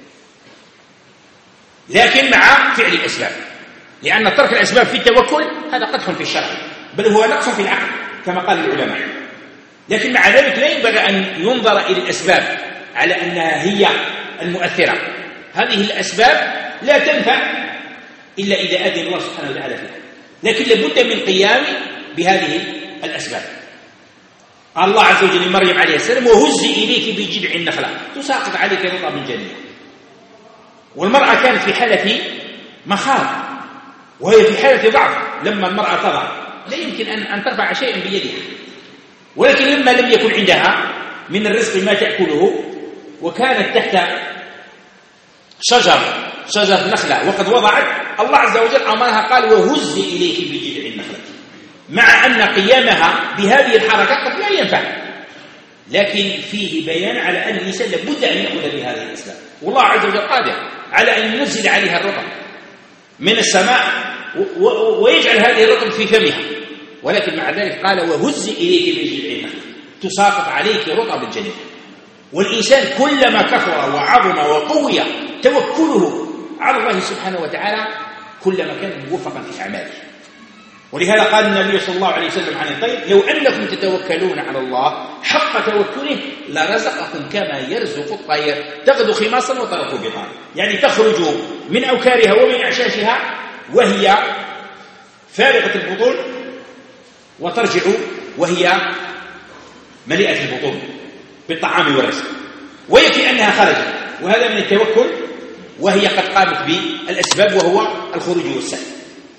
لكن مع فعل الأسباب، لأن ترك الأسباب في التوكل هذا قدح في الشرع، بل هو نقص في العقل كما قال العلماء. لكن مع ذلك لا ينبغي أن ينظر إلى الأسباب على أنها هي المؤثرة. هذه الأسباب لا تنفع إلا إذا أذن الله سبحانه وتعالى فيها، لكن لابد من قيام بهذه الأسباب. قال الله عز وجل لمريم عليه السلام: وهزي إليك بجذع النخلة تساقط عليك رطبا جنيا. والمرأة كانت في حالة مخاض، وهي في حالة ضعف. لما المرأة تضع لا يمكن أن ترفع شيئا بيدها، ولكن لما لم يكن عندها من الرزق ما تأكله، وكانت تحت شجر شجر نخلة وقد وضعت، الله عز وجل أمرها قال: وهزي إليك بجذع النخلة. مع أن قيامها بهذه الحركة قد لا ينفع، لكن فيه بيان على أن الإنسان لابد أن يأخذ بهذه الأسباب. والله عز وجل قادر على أن ينزل عليها الرطب من السماء ويجعل هذه الرطب في فمها، ولكن مع ذلك قال: وهزي إليك بجذع النخلة تساقط عليك رطب الجنة. والإنسان كلما كثر وعظم وقوي توكله على الله سبحانه وتعالى كلما كان موفقا في أعماله. ولهذا قال النبي صلى الله عليه وسلم عن الطير: لو أنكم تتوكلون على الله حق توكله لرزقكم كما يرزق الطير تغدو خماصا وترك بطانا. يعني تخرج من أوكارها ومن أعشاشها وهي فارغة البطون، وترجع وهي مليئة البطون بالطعام والرزق، ويكفي أنها خرجت. وهذا من التوكل، وهي قد قامت بالأسباب وهو الخروج والسعي.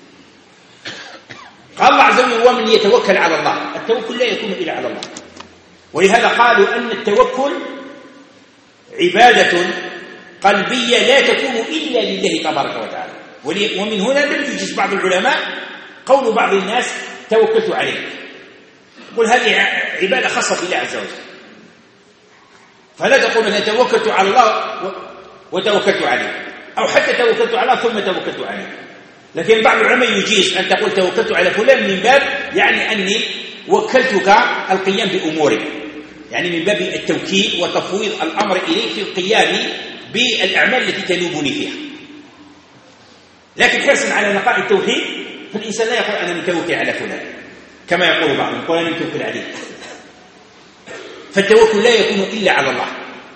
قال الله عز وجل: ومن يتوكل على الله. التوكل لا يكون إلا على الله، ولهذا قالوا أن التوكل عبادة قلبية لا تكون إلا لله تبارك وتعالى. ومن هنا لم يجز بعض العلماء قول بعض الناس: توكلت عليك. يقول هذه عبادة خاصة بالله عز وجل، فلا تقول أنا توكلت على الله وتوكلت عليه، أو حتى توكلت على الله ثم توكلت عليه. لكن بعض العلماء يجيز أن تقول توكلت على فلان من باب يعني أني وكلتك القيام بأمورك، يعني من باب التوكيل وتفويض الأمر إليك في القيام بالأعمال التي تنوبني فيها. لكن حرصا على نقاء التوحيد، فالإنسان لا يقول أنا متوكل على فلان كما يقول بعضهم: يقول أنا متوكل عليه. فالتوكل لا يكون إلا على الله،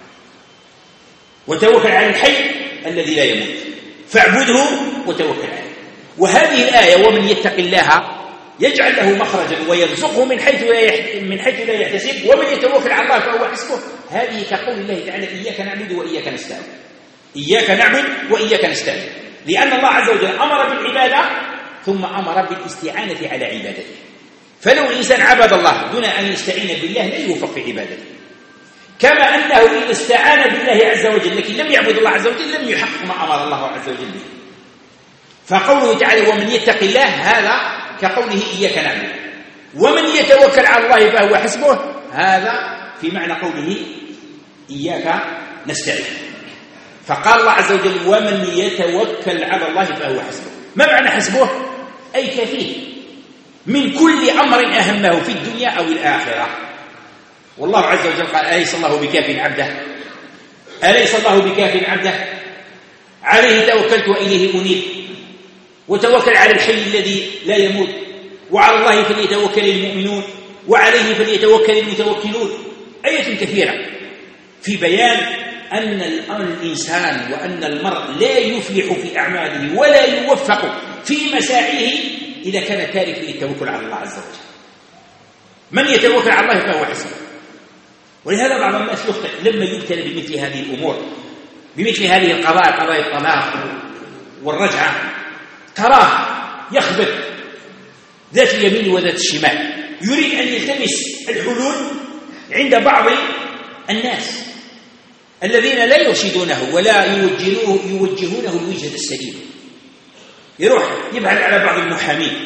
وتوكل على الحي الذي لا يموت، فاعبده وتوكل عليه. وهذه الآية: ومن يتق الله يجعل له مخرجا ويرزقه من حيث لا من حيث لا يحتسب ومن يتوكل على الله فهو حسبه، هذه كقول الله تعالى: إياك نعبد وإياك نستعين. إياك نعبد وإياك نستعين، لأن الله عز وجل أمر بالعبادة ثم أمر بالاستعانة على عبادته. فلو الإنسان عبد الله دون أن يستعين بالله لا يوفق في عبادته. كما أنه إذا استعان بالله عز وجل لكن لم يعبد الله عز وجل لم يحقق ما أمر الله عز وجل به. فقوله تعالى ومن يتق الله هذا كقوله إياك نعبد، ومن يتوكل على الله فهو حسبه هذا في معنى قوله إياك نستعين. فقال الله عز وجل ومن يتوكل على الله فهو حسبه. ما معنى حسبه؟ أي كفيه من كل أمر أهمه في الدنيا أو الآخرة. والله عز وجل قال أليس الله بكاف عبده أليس الله بكاف عبده عليه توكلت وإليه أنيب وتوكل على الحي الذي لا يموت وعلى الله فليتوكل المؤمنون وعليه فليتوكل المتوكلون. آية كثيرة في بيان أن الإنسان وأن المرء لا يفلح في أعماله ولا يوفق في مساعيه إذا كان تارك للتوكل على الله عز وجل. من يتوكل على الله فهو حسبه. ولهذا بعض الناس يخطئ لما يبتلى بمثل هذه الأمور، بمثل هذه القضايا، قضايا الطلاق والرجعة، تراه يخبط ذات اليمين وذات الشمال، يريد أن يلتمس الحلول عند بعض الناس الذين لا يرشدونه ولا يوجهونه يوجهونه الوجهة السليمة. يروح يبحث على بعض المحامين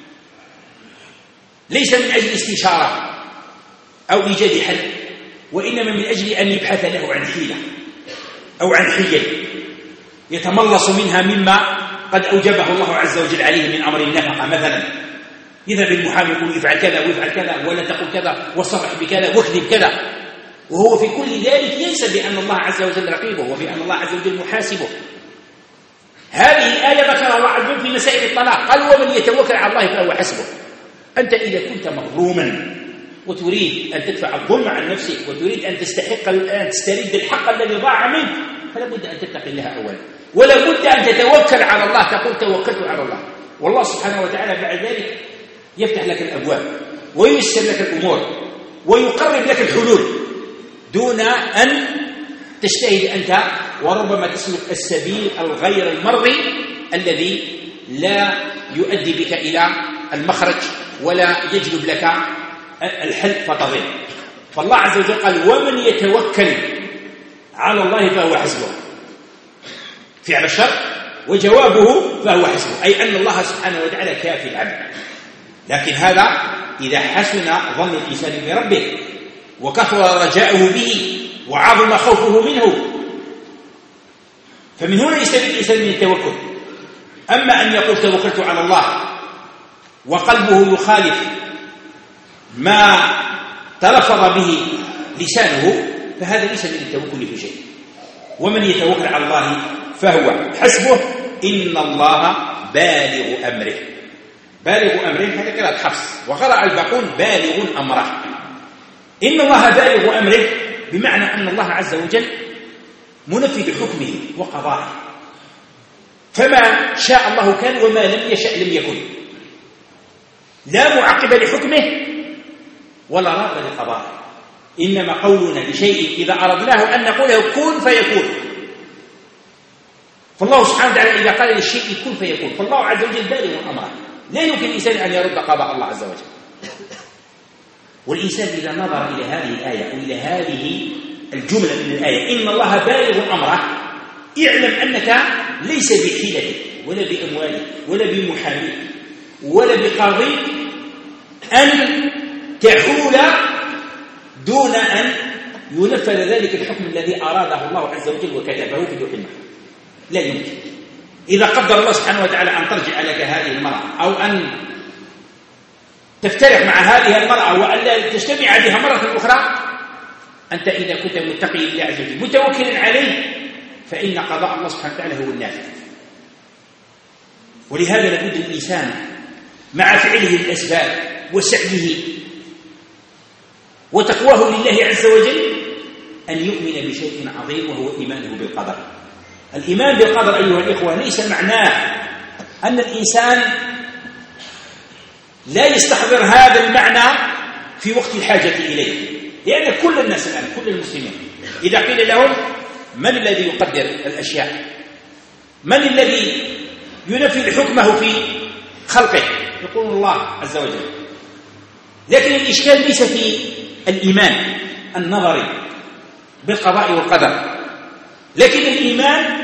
ليس من أجل استشارة أو إيجاد حل، وإنما من أجل أن يبحث له عن حيلة أو عن حيل يتملص منها مما قد أوجبه الله عز وجل عليه من أمر النفقة مثلا. يذهب المحامي يقول يفعل كذا ويفعل كذا ولا تقول كذا وصرح بكذا واكذب كذا، وهو في كل ذلك ينسى بأن الله عز وجل رقيبه وبأن الله عز وجل محاسبه. هذه الآية ذكرها الله عز وجل في مسائل الطلاق، قال ومن يتوكل على الله فهو حسبه. أنت إذا كنت مظلوما وتريد أن تدفع الظلم عن نفسك وتريد أن تستحق أن تسترد الحق الذي ضاع منك فلا بد أن تتقي الله أولا، ولا بد أن تتوكل على الله، تقول توكلت على الله، والله سبحانه وتعالى بعد ذلك يفتح لك الأبواب وييسر لك الأمور ويقرب لك الحلول دون أن تجتهد أنت وربما تسلك السبيل الغير المرضي الذي لا يؤدي بك إلى المخرج ولا يجلب لك الحل فتضل. فالله عز وجل قال ومن يتوكل على الله فهو حسبه، فعل الشر وجوابه فهو حسبه، أي أن الله سبحانه وتعالى كافي العبد. لكن هذا إذا حسن ظن الإنسان بربه وكثر رجاؤه به وعظم خوفه منه، فمن هنا يستفيد الإنسان من التوكل. أما أن يقول توكلت على الله وقلبه يخالف ما تلفظ به لسانه فهذا ليس من التوكل في شيء. ومن يتوكل على الله فهو حسبه إن الله بالغ أمره. بالغ أمره هذا قراءة حفص، وقرأ الباقون بالغ أمره. إن الله بالغ أمره بمعنى أن الله عز وجل منفذ حكمه وقضائه، فما شاء الله كان وما لم يشأ لم يكن، لا معقب لحكمه ولا راد لقضائه. إنما قولنا لشيء إذا أردناه أن نقوله كن فيكون. فالله سبحانه وتعالى إذا قال للشيء كن فيكون، فالله عز وجل بالغ أمره، لا يمكن الإنسان أن يرد قضاء الله عز وجل. والإنسان إذا نظر إلى هذه الآية وإلى هذه الجملة من الآية إن الله بالغ أمره، اعلم أنك ليس بحيلتك ولا بأموالك ولا بمحاميك ولا بقاضيك أن تحول دون أن ينفذ ذلك الحكم الذي أراده الله عز وجل وكتبه في اللوح المحفوظ. لا يمكن. إذا قدر الله سبحانه وتعالى أن ترجع لك هذه المرأة أو أن تفترق مع هذه المرأة وأن لا تجتمع بها مرة أخرى، أنت إذا كنت متقي لله عز وجل متوكل عليه فإن قضاء الله سبحانه وتعالى هو النافذ. ولهذا لابد الإنسان مع فعله الأسباب وسعيه وتقواه لله عز وجل أن يؤمن بشيء عظيم وهو إيمانه بالقدر. الإيمان بالقدر أيها الإخوة ليس معناه أن الإنسان لا يستحضر هذا المعنى في وقت الحاجة إليه، لأن كل الناس الآن كل المسلمين إذا قيل لهم من الذي يقدر الأشياء، من الذي ينفذ حكمه في خلقه، يقول الله عز وجل. لكن الإشكال ليس في الإيمان النظري بالقضاء والقدر. لكن الإيمان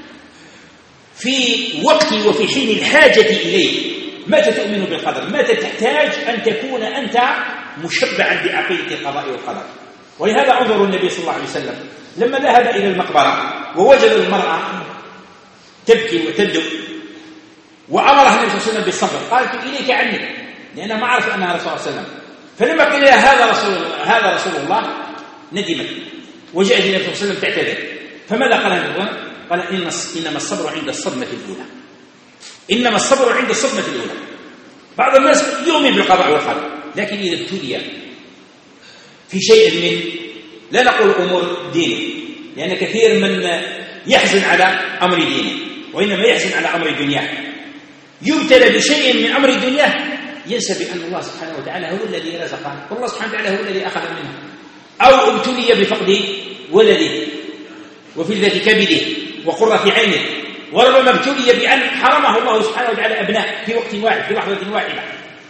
في وقت وفي حين الحاجة إليه. متى تؤمن بالقدر؟ متى تحتاج أن تكون أنت مشبعا بعقيدة القضاء والقدر. ولهذا انظروا النبي صلى الله عليه وسلم لما ذهب إلى المقبرة ووجد المرأة تبكي وتندب وأمرها النبي صلى الله عليه وسلم بالصبر، قالت إليك عني، لأنها ما عرفت أنها رسول الله صلى الله عليه وسلم. فلما قيل لها هذا رسول هذا رسول الله ندمت وجاءت النبي صلى الله عليه وسلم تعتذر. فماذا قال النبي؟ قال إن إنما الصبر عند الصدمة الأولى. إنما الصبر عند الصدمة الأولى. بعض الناس يؤمن بالقضاء والقدر، لكن إذا ابتلي في شيء من، لا نقول أمور دينه، لأن كثير من يحزن على أمر دينه وإنما يحزن على أمر دنياه، يبتلى بشيء من أمر دنياه ينسى بأن الله سبحانه وتعالى هو الذي رزقه، والله سبحانه وتعالى هو الذي أخذ منه. أو ابتلي بفقد ولده وفلذة كبده وقرة عينه، وربما ابتلي بأن حرمه الله سبحانه وتعالى أبناء في وقت واحد في لحظة واحدة،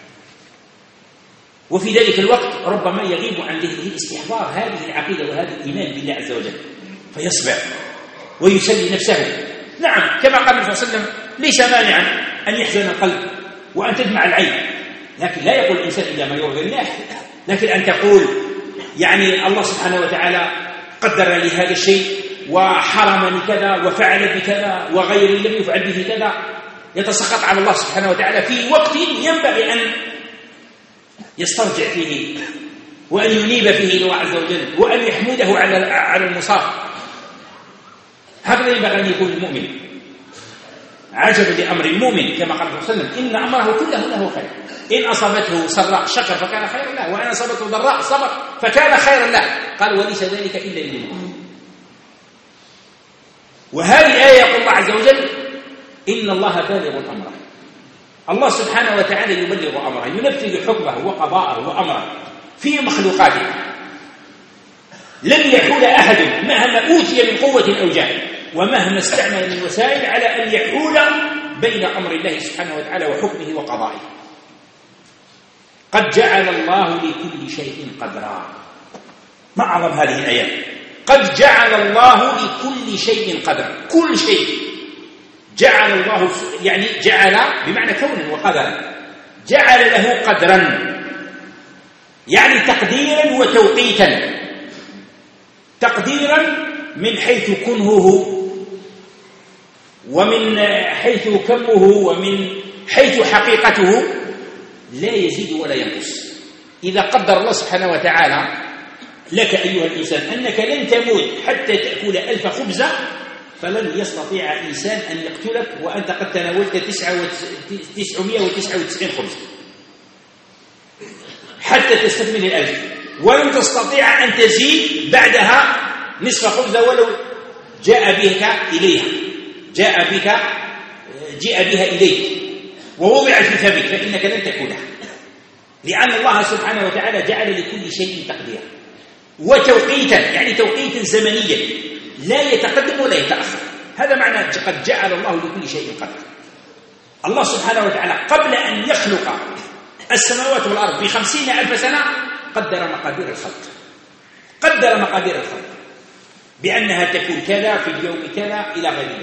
وفي ذلك الوقت ربما يغيب عن ذهنه استحضار هذه العقيدة وهذا الإيمان بالله عز وجل، فيصبر ويسلي نفسه. نعم كما قال النبي صلى الله عليه وسلم ليس مانعا أن يحزن القلب وأن تدمع العين، لكن لا يقول الإنسان إلا ما يرضي الله. لكن أن تقول يعني الله سبحانه وتعالى قدر لي هذا الشيء وحرمني كذا وفعل بكذا وغيري لم يفعل به كذا، يتسخط على الله سبحانه وتعالى في وقت ينبغي أن يسترجع فيه وأن ينيب فيه الله عز وجل وأن يحمده على على المصاب. هكذا ينبغي أن يكون المؤمن. عجب لأمر المؤمن كما قال الرسول صلى الله عليه وسلم إن أمره كله له خير، إن أصابته سراء شكر فكان خيرا له، وإن أصابته ضراء صبر فكان خيرا له. قال وليس ذلك إلا للمؤمن. وهذه الآية يقول الله عز وجل إن الله بالغ أمره. الله سبحانه وتعالى يبلغ أمره، ينفذ حكمه وقضاءه وأمره في مخلوقاته. لن يحول أحد مهما أوتي من قوة أو جاه ومهما استعمل من وسائل على أن يحول بين أمر الله سبحانه وتعالى وحكمه وقضائه. قد جعل الله لكل شيء قدرا. ما أعظم هذه الآيات. قد جعل الله لكل شيء قدرا. كل شيء جعل الله، يعني جعل بمعنى كونا وقدرا، جعل له قدرا يعني تقديرا وتوقيتا. تقديرا من حيث كنهه ومن حيث كمه ومن حيث حقيقته لا يزيد ولا ينقص. إذا قدر الله سبحانه وتعالى لك أيها الإنسان أنك لن تموت حتى تأكل ألف خبزة، فلن يستطيع إنسان أن يقتلك وأنت قد تناولت تسعمائة وتسعة وتسعين خبزة حتى تستكمل الألف، ولن تستطيع أن تزيد بعدها نصف خبزة ولو جاء بك إليها جاء بك جاء بها إليك ووضعت في فمك، فإنك لن تأكلها، لأن الله سبحانه وتعالى جعل لكل شيء تقديرا وتوقيتا، يعني توقيتا زمنيا لا يتقدم ولا يتأخر. هذا معنى قد جعل الله لكل شيء قدرا. الله سبحانه وتعالى قبل أن يخلق السماوات والأرض بخمسين ألف سنة قدر مقادير الخلق، قدر مقادير الخلق بأنها تكون كذا في اليوم كذا إلى غيره.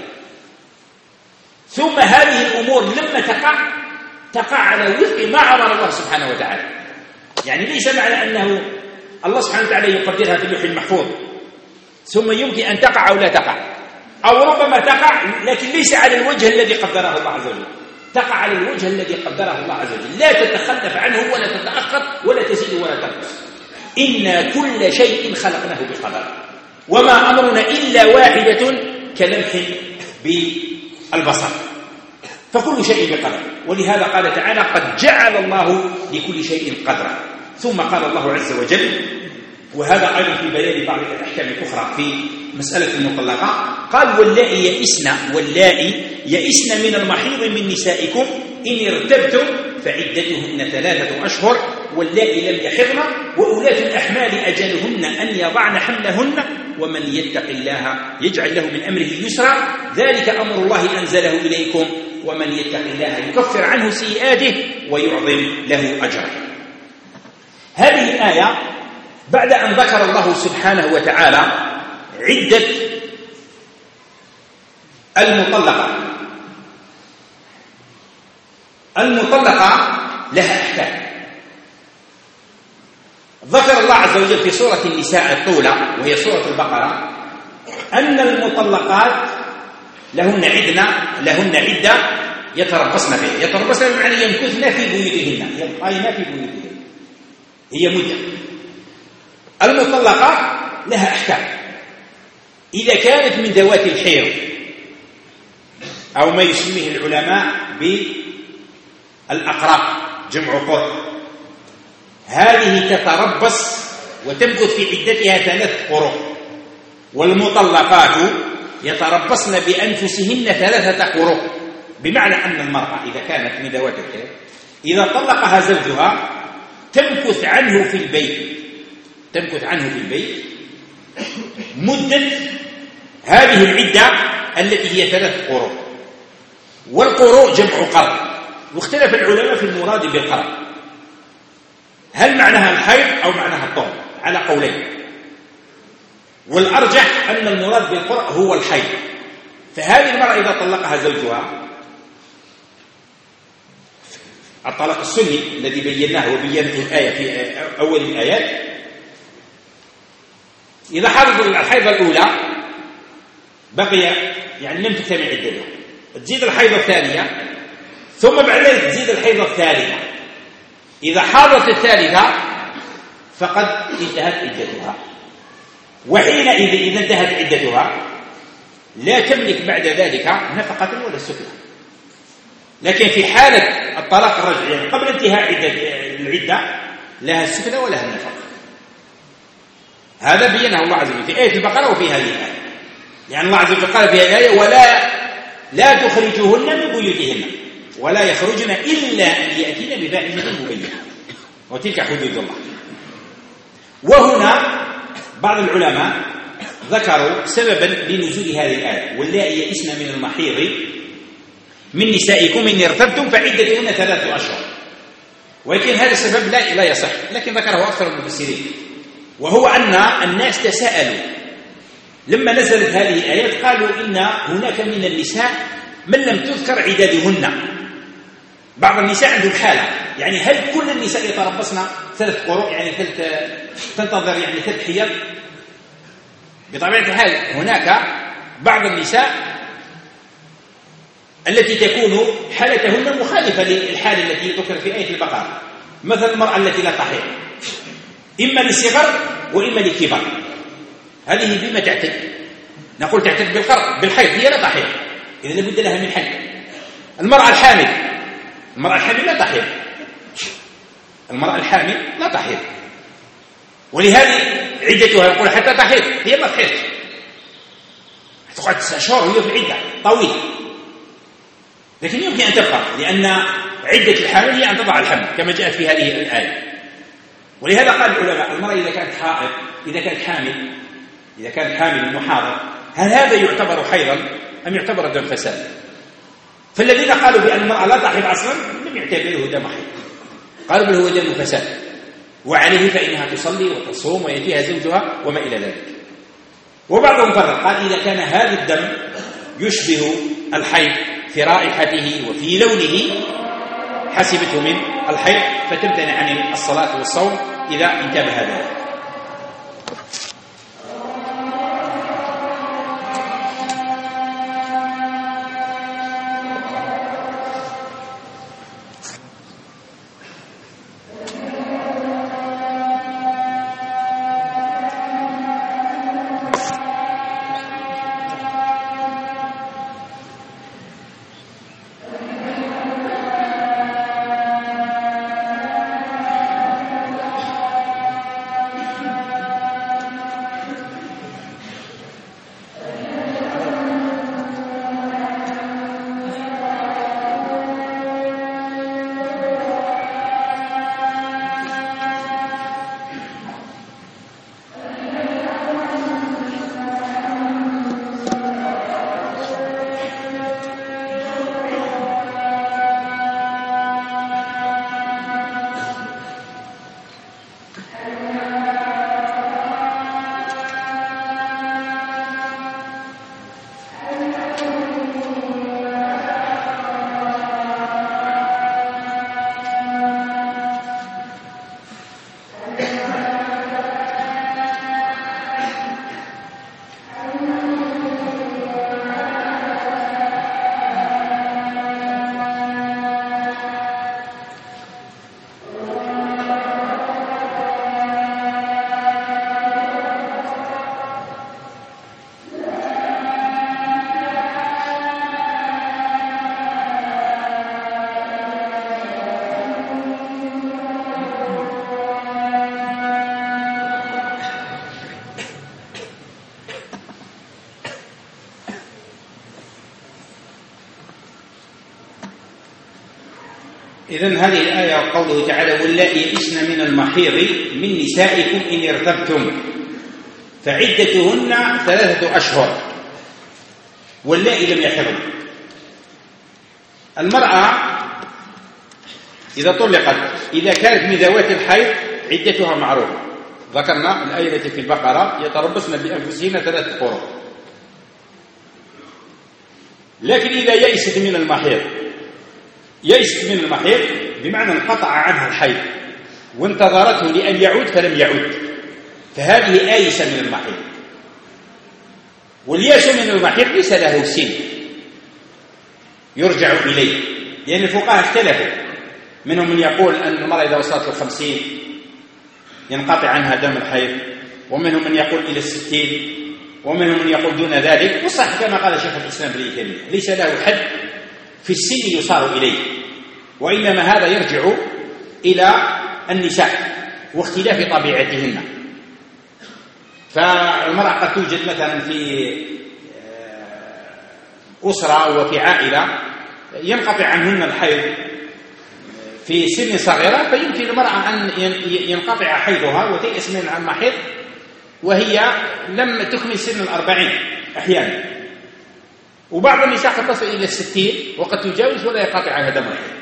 ثم هذه الأمور لما تقع تقع على وفق ما أمر الله سبحانه وتعالى، يعني ليس معنى أنه الله سبحانه وتعالى يقدرها في اللوح المحفوظ ثم يمكن أن تقع أو لا تقع، أو ربما تقع لكن ليس على الوجه الذي قدره الله عز وجل، تقع على الوجه الذي قدره الله عز وجل، لا تتخلف عنه ولا تتأخر ولا تزيد ولا تنقص. إنا كل شيء خلقناه بقدر وما أمرنا إلا واحدة كلمح بالبصر، فكل شيء بقدر. ولهذا قال تعالى قد جعل الله لكل شيء قدرا. ثم قال الله عز وجل، وهذا أيضا في بيان بعض الأحكام الأخرى في مسألة المطلقة، قال واللائي يئسن واللائي يئسن من المحيض من نسائكم إن ارتبتم فعدتهن ثلاثة أشهر واللائي لم يحضن وأولاة الأحمال أجلهن أن يضعن حملهن ومن يتق الله يجعل له من أمره يسرا ذلك أمر الله أنزله إليكم ومن يتق الله يكفر عنه سيئاته ويعظم له أجرا. هذه الآية بعد أن ذكر الله سبحانه وتعالى عدة المطلقة. المطلقة لها أحكام. ذكر الله عز وجل في سورة النساء الطولة وهي سورة البقرة أن المطلقات لهن عدة لهن عدة يتربصن بها. يتربصن بمعنى يمكثن في بيوتهن، يبقين في بيوتهن، هي مدة. المطلقة لها أحكام. إذا كانت من ذوات الحيض أو ما يسميه العلماء بالأقراء جمع قر، هذه تتربص وتمكث في عدتها ثلاث قروء. والمطلقات يتربصن بأنفسهن ثلاثة قروء، بمعنى أن المرأة إذا كانت من ذوات الحيض إذا طلقها زوجها تمكث عنه في البيت تمكث عنه في البيت مدة هذه العدة التي هي ثلاث قروء. والقروء جمع قرء، واختلف العلماء في المراد بالقرء، هل معناها الحيض أو معناها الطهر، على قولين. والأرجح أن المراد بالقرء هو الحيض. فهذه المرأة إذا طلقها زوجها الطلاق السني الذي بيناه وبينته الآية في أول الآيات، إذا حضر الحيضة الأولى بقي يعني لم تكتمل عدتها، تزيد الحيضة الثانية ثم بعد ذلك تزيد الحيضة الثالثة. إذا حاضت الثالثة فقد انتهت عدتها، وحينئذ إذا انتهت عدتها لا تملك بعد ذلك نفقة ولا سكنة. لكن في حالة الطلاق الرجعي يعني قبل انتهاء عدة العدة لها السكنة ولها النفقة. هذا بينه الله عز وجل في آية البقرة وفي هذه الآية، يعني الله عز وجل قال في هذه الآية ولا لا تخرجوهن من بيوتهن ولا يخرجن إلا أن يأتين بفاحشة مبينة وتلك حدود الله. وهنا بعض العلماء ذكروا سببا لنزول هذه الآية، واللائي يئسن من المحيض من نسائكم إن ارتبتم فعدتهن ثلاثة أشهر. ولكن هذا السبب لا لا يصح، لكن ذكره أكثر المفسرين، وهو أن الناس تساءلوا لما نزلت هذه الآيات، قالوا إن هناك من النساء من لم تذكر عددهن. بعض النساء عندهم حالة، يعني هل كل النساء يتربصن ثلاث قروء، يعني ثلاث تنتظر يعني ثلاث حيض؟ بطبيعة الحال هناك بعض النساء التي تكون حالتهن مخالفة للحالة التي ذكرت في آية البقرة. مثل المرأة التي لا تحيض إما للصغر وإما للكبر، هذه بما تعتد؟ نقول تعتد بالقرء بالحيض، هي لا تحيض، إذا لابد لها من حل. المرأة الحامل المرأة الحامل لا تحيض المرأة الحامل لا تحيض ولهذه عدتها نقول حتى تحيض، هي ما تحيض، تقعد تسع شهور وهي في العدة طويلة، لكن يمكن أن تبقى، لأن عدة الحامل هي أن تضع الحمل كما جاءت في هذه الآية. ولهذا قال العلماء المرأة إذا كانت حائض إذا كانت حامل إذا كانت حامل محاضر، هل هذا يعتبر حيضا أم يعتبر دم فساد؟ فالذين قالوا بأن المرأة لا تحيض أصلا لم يعتبروه دم حيض، قالوا بل هو دم فساد، وعليه فإنها تصلي وتصوم ويأتيها زوجها وما إلى ذلك. وبعضهم فرق قال إذا كان هذا الدم يشبه الحيض في رائحته وفي لونه حسبته من الحيض فتمتنع عن الصلاة والصوم إذا انتبه ذلك. إذن هذه الآية وقوله تعالى واللائي يئسن من المحيض من نسائكم إن ارتبتم فعدتهن ثلاثة أشهر واللائي لم يحضن. المرأة إذا طلقت إذا كانت من ذوات الحيض عدتها معروفة، ذكرنا الآية التي في البقرة يتربصن بأنفسهن ثلاثة قروء. لكن إذا يئست من المحيض يئست من المحيض بمعنى انقطع عنها الحيض وانتظرته لأن يعود فلم يعود، فهذه آيسة من المحيض. والياس من المحيض ليس له سن يرجع إليه، لأن يعني الفقهاء اختلفوا، منهم من يقول أن المرأة إذا وصلت الخمسين ينقطع عنها دم الحيض، ومنهم من يقول إلى الستين، ومنهم من يقول دون ذلك. والصح كما قال شيخ الإسلام ابن تيمية ليس له حد في السن يصار إليه، وإنما هذا يرجع إلى النساء واختلاف طبيعتهن. فالمرأة قد توجد مثلا في أسرة وفي عائلة ينقطع عنهن الحيض في سن صغيرة، فيمكن المرأة أن ينقطع حيضها وتيأس من المحيض وهي لم تكمل سن الأربعين أحيانا. وبعض النساء قد تصل إلى الستين وقد تجاوز ولا ينقطع عنها دم الحيض.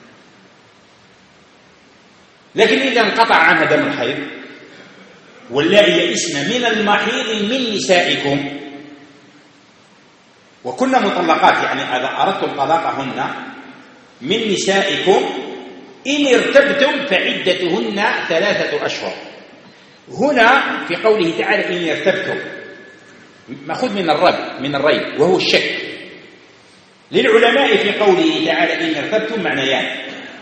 لكن إذا انقطع عنها دم الحيض واللائي يئسن من المحيض من نسائكم وكنا مطلقات، يعني إذا أردتم طلاقهن من نسائكم إن ارتبتم فعدتهن ثلاثة أشهر. هنا في قوله تعالى إن ارتبتم مأخوذ من الرب من الريب وهو الشك. للعلماء في قوله تعالى إن ارتبتم معنيان: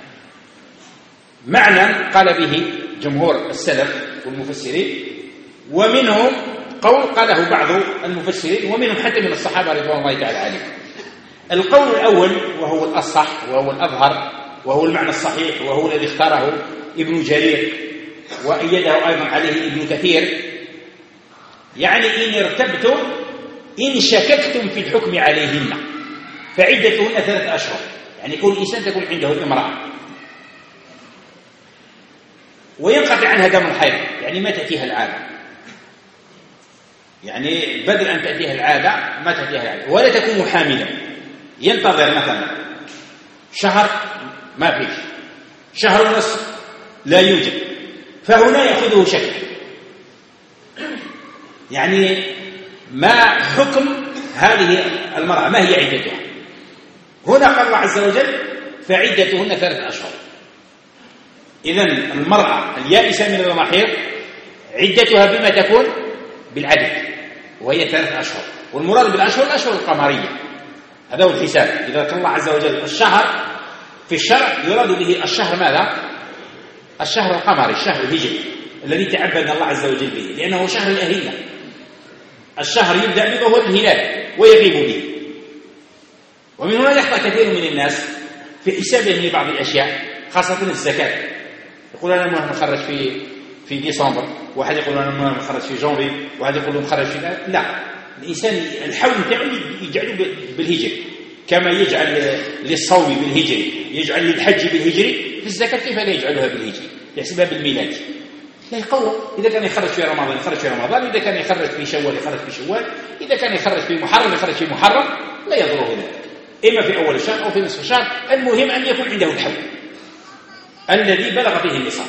معنى قال به جمهور السلف والمفسرين، ومنهم قول قاله بعض المفسرين، ومنهم حتى من الصحابة رضوان الله تعالى عليهم. القول الأول وهو الأصح وهو الأظهر وهو المعنى الصحيح وهو الذي اختاره ابن جرير وأيده أيضا عليه ابن كثير، يعني إن ارتبتم إن شككتم في الحكم عليهن فعدتهن ثلاثة أشهر، يعني كل إنسان تكون عنده امرأة وينقطع عنها دم الحيض، يعني ما تأتيها العادة، يعني بدل أن تأتيها العادة ما تأتيها العادة، ولا تكون حاملا، ينتظر مثلا شهر ما فيش، شهر ونصف لا يوجد، فهنا يأخذه شك، يعني ما حكم هذه المرأة، ما هي عدتها؟ هنا قال الله عز وجل فعدتهن ثلاثة أشهر. إذن المرأة اليائسة من المحيض عدتها بما تكون؟ بالعدد، وهي ثلاثة أشهر. والمراد بالأشهر الأشهر القمرية، هذا هو الحساب. إذا قال الله عز وجل الشهر في الشرع يراد به الشهر ماذا؟ الشهر القمري، الشهر الهجري الذي تعبد الله عز وجل به، لأنه شهر الأهلة. الشهر يبدأ به وهو الهلال ويغيب به. ومن هنا يخطأ كثير من الناس في حسابهم لبعض الأشياء، خاصة الزكاة. يقول أنا ما مخرج في في ديسمبر، واحد يقول أنا ما مخرج في جانفي، واحد يقول مخرج في لا. الإنسان الحول نتاعو يجعله بالهجري، كما يجعل للصوم بالهجري، يجعل للحج بالهجري، في الزكاة كيف لا يجعلها بالهجري؟ يحسبها بالميلاد. لا يقوى. إذا كان يخرج في رمضان يخرج في رمضان، إذا كان يخرج في شوال يخرج في شوال، إذا كان يخرج في محرم يخرج في محرم، لا يضره ذلك، إما في أول الشهر أو في نصف الشهر. المهم أن يكون عنده الحول الذي بلغ به النصاب.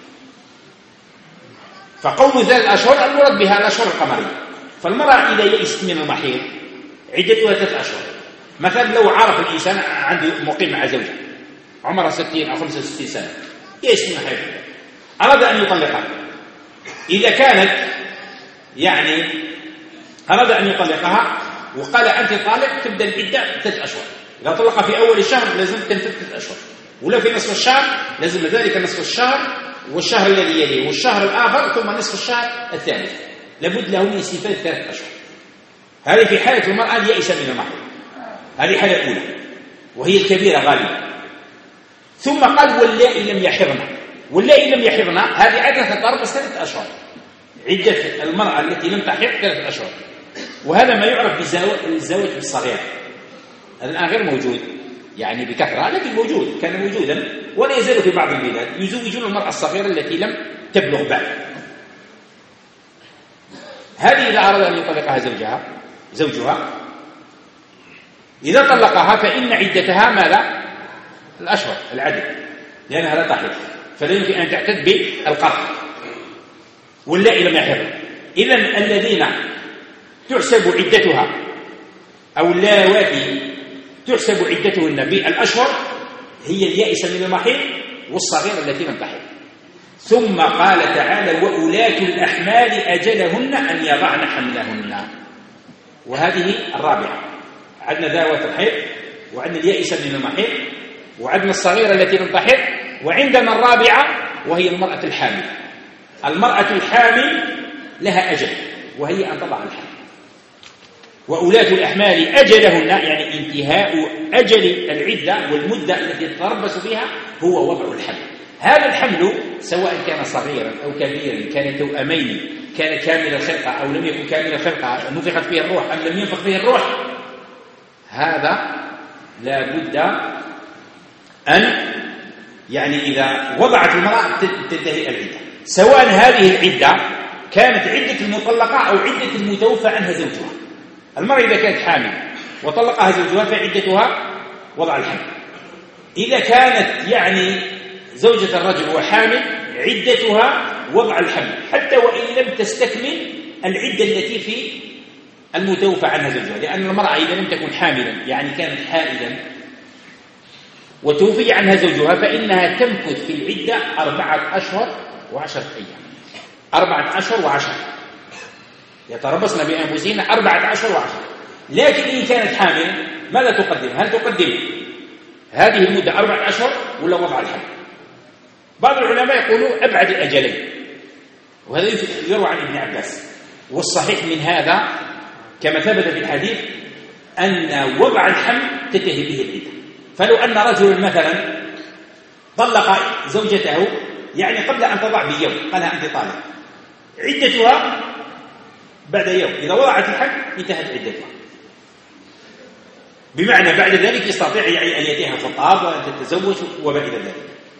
فقول ذات الأشهر المراد بها الأشهر القمرية. فالمرأة إذا يئست من المحيض عدتها ثلاثة أشهر. مثلا لو عرف الإنسان عنده مقيم مع زوجة عمرها ستين أو خمسة وستين سنة، يئس من المحيض، أراد أن يطلقها، إذا كانت يعني أراد أن يطلقها وقال أنت طالق، تبدأ العدة ثلاثة أشهر. إذا طلق في أول الشهر لازم تنفذ ثلاثة أشهر، ولا في نصف الشهر لازم ذلك نصف الشهر والشهر الذي يليه والشهر الآخر ثم نصف الشهر الثالث، لابد له من استنفاذ ثلاثة أشهر. هذه في حالة المرأة اليائسة من المحيض، هذه حالة أولى وهي الكبيرة غالبا. ثم قال واللائي لم يحضن. واللائي لم يحضن هذه عادة تتربص ثلاثة أشهر. عدة المرأة التي لم تحض ثلاثة أشهر، وهذا ما يعرف بالزواج بالصغير، هذا الآن غير موجود. يعني بكثرة، لكن موجود، كان موجودا ولا يزال في بعض البلاد يزوجون المرأة الصغيرة التي لم تبلغ بعد. هذه إذا أراد أن يطلقها زوجها زوجها إذا طلقها فإن عدتها ماذا؟ الأشهر العدد، لأنها لا تحيض، فلا يمكن أن تعتد بالقرض واللائي لم يحض. إذن الذين تحسب عدتها أو اللواتي تحسب عدتهن بالأشهر هي اليائسة من المحيض والصغيرة التي لم تحض. ثم قال تعالى: وأولاة الأحمال أجلهن أن يضعن حملهن. وهذه الرابعة، عدنا ذوات الحيض، وعدنا اليائسة من المحيض، وعدنا الصغيرة التي لم تحض، وعندنا الرابعة وهي المرأة الحامل. المرأة الحامل لها أجل وهي أن تضع الحمل. وأولاة الأحمال أجلهن يعني انتهاء أجل العدة والمدة التي تتربص فيها هو وضع الحمل. هذا الحمل سواء كان صغيرا أو كبيرا، كان توأمين، كان كامل الخلقة أو لم يكن كامل الخلقة، نفخت فيه الروح أم لم ينفخ فيه الروح، هذا لا بد أن يعني إذا وضعت المرأة تنتهي العدة، سواء هذه العدة كانت عدة المطلقة أو عدة المتوفى عنها زوجها. المرأة إذا كانت حامل وطلقها زوجها فعدتها وضع الحمل. إذا كانت يعني زوجة الرجل وحامل عدتها وضع الحمل، حتى وإن لم تستكمل العدة التي في المتوفى عنها زوجها، لأن المرأة إذا لم تكن حاملا يعني كانت حائلا وتوفي عنها زوجها فإنها تمكث في العدة أربعة أشهر وعشرة أيام. أربعة أشهر وعشرة يتربصن بأنفسهن أربعة أشهر وعشرة. لكن إن كانت حاملا ماذا تقدم؟ هل تقدم هذه المدة أربعة أشهر ولا وضع الحمل؟ بعض العلماء يقولوا أبعد الأجلين، وهذا يروى عن ابن عباس. والصحيح من هذا كما ثبت في الحديث أن وضع الحمل تنتهي به العدة. فلو أن رجل مثلا طلق زوجته يعني قبل أن تضع بيوم، قالها أنت طالق، عدتها بعد يوم، إذا وضعت الحمل انتهت عدتها، بمعنى بعد ذلك يستطيع يعني أن يأتيها الخطاب وأن تتزوج وما إلى ذلك.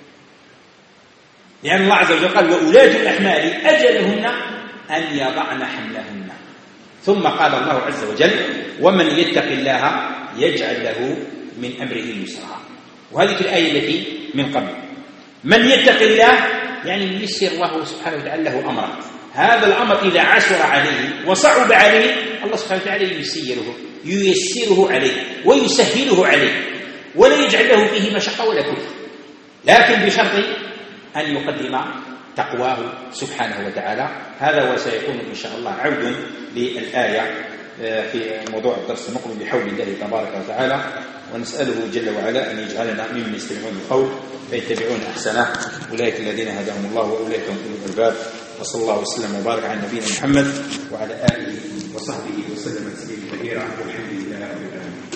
لأن الله عز وجل قال: وأولاة الأحمال أجلهن أن يضعن حملهن. ثم قال الله عز وجل: ومن يتق الله يجعل له من أمره يسرا. وهذه الآية التي من قبل، من يتق الله يعني ييسر الله سبحانه وتعالى له أمره. هذا الأمر إذا عسر عليه وصعب عليه الله سبحانه وتعالى يسيره ييسره عليه ويسهله عليه، ولا يجعل له فيه مشقة ولا كفر، لكن بشرط أن يقدم تقواه سبحانه وتعالى. هذا وسيكون إن شاء الله عود للآية في موضوع الدرس المقبل بحول الله تبارك وتعالى، ونسأله جل وعلا أن يجعلنا ممن يستمعون القول فيتبعون أحسنه، أولئك الذين هداهم الله وأولئك هم أولو الألباب. وصلى الله وسلم وبارك على نبينا محمد وعلى آله وصحبه وسلم تسليما كثيرا، والحمد لله رب العالمين.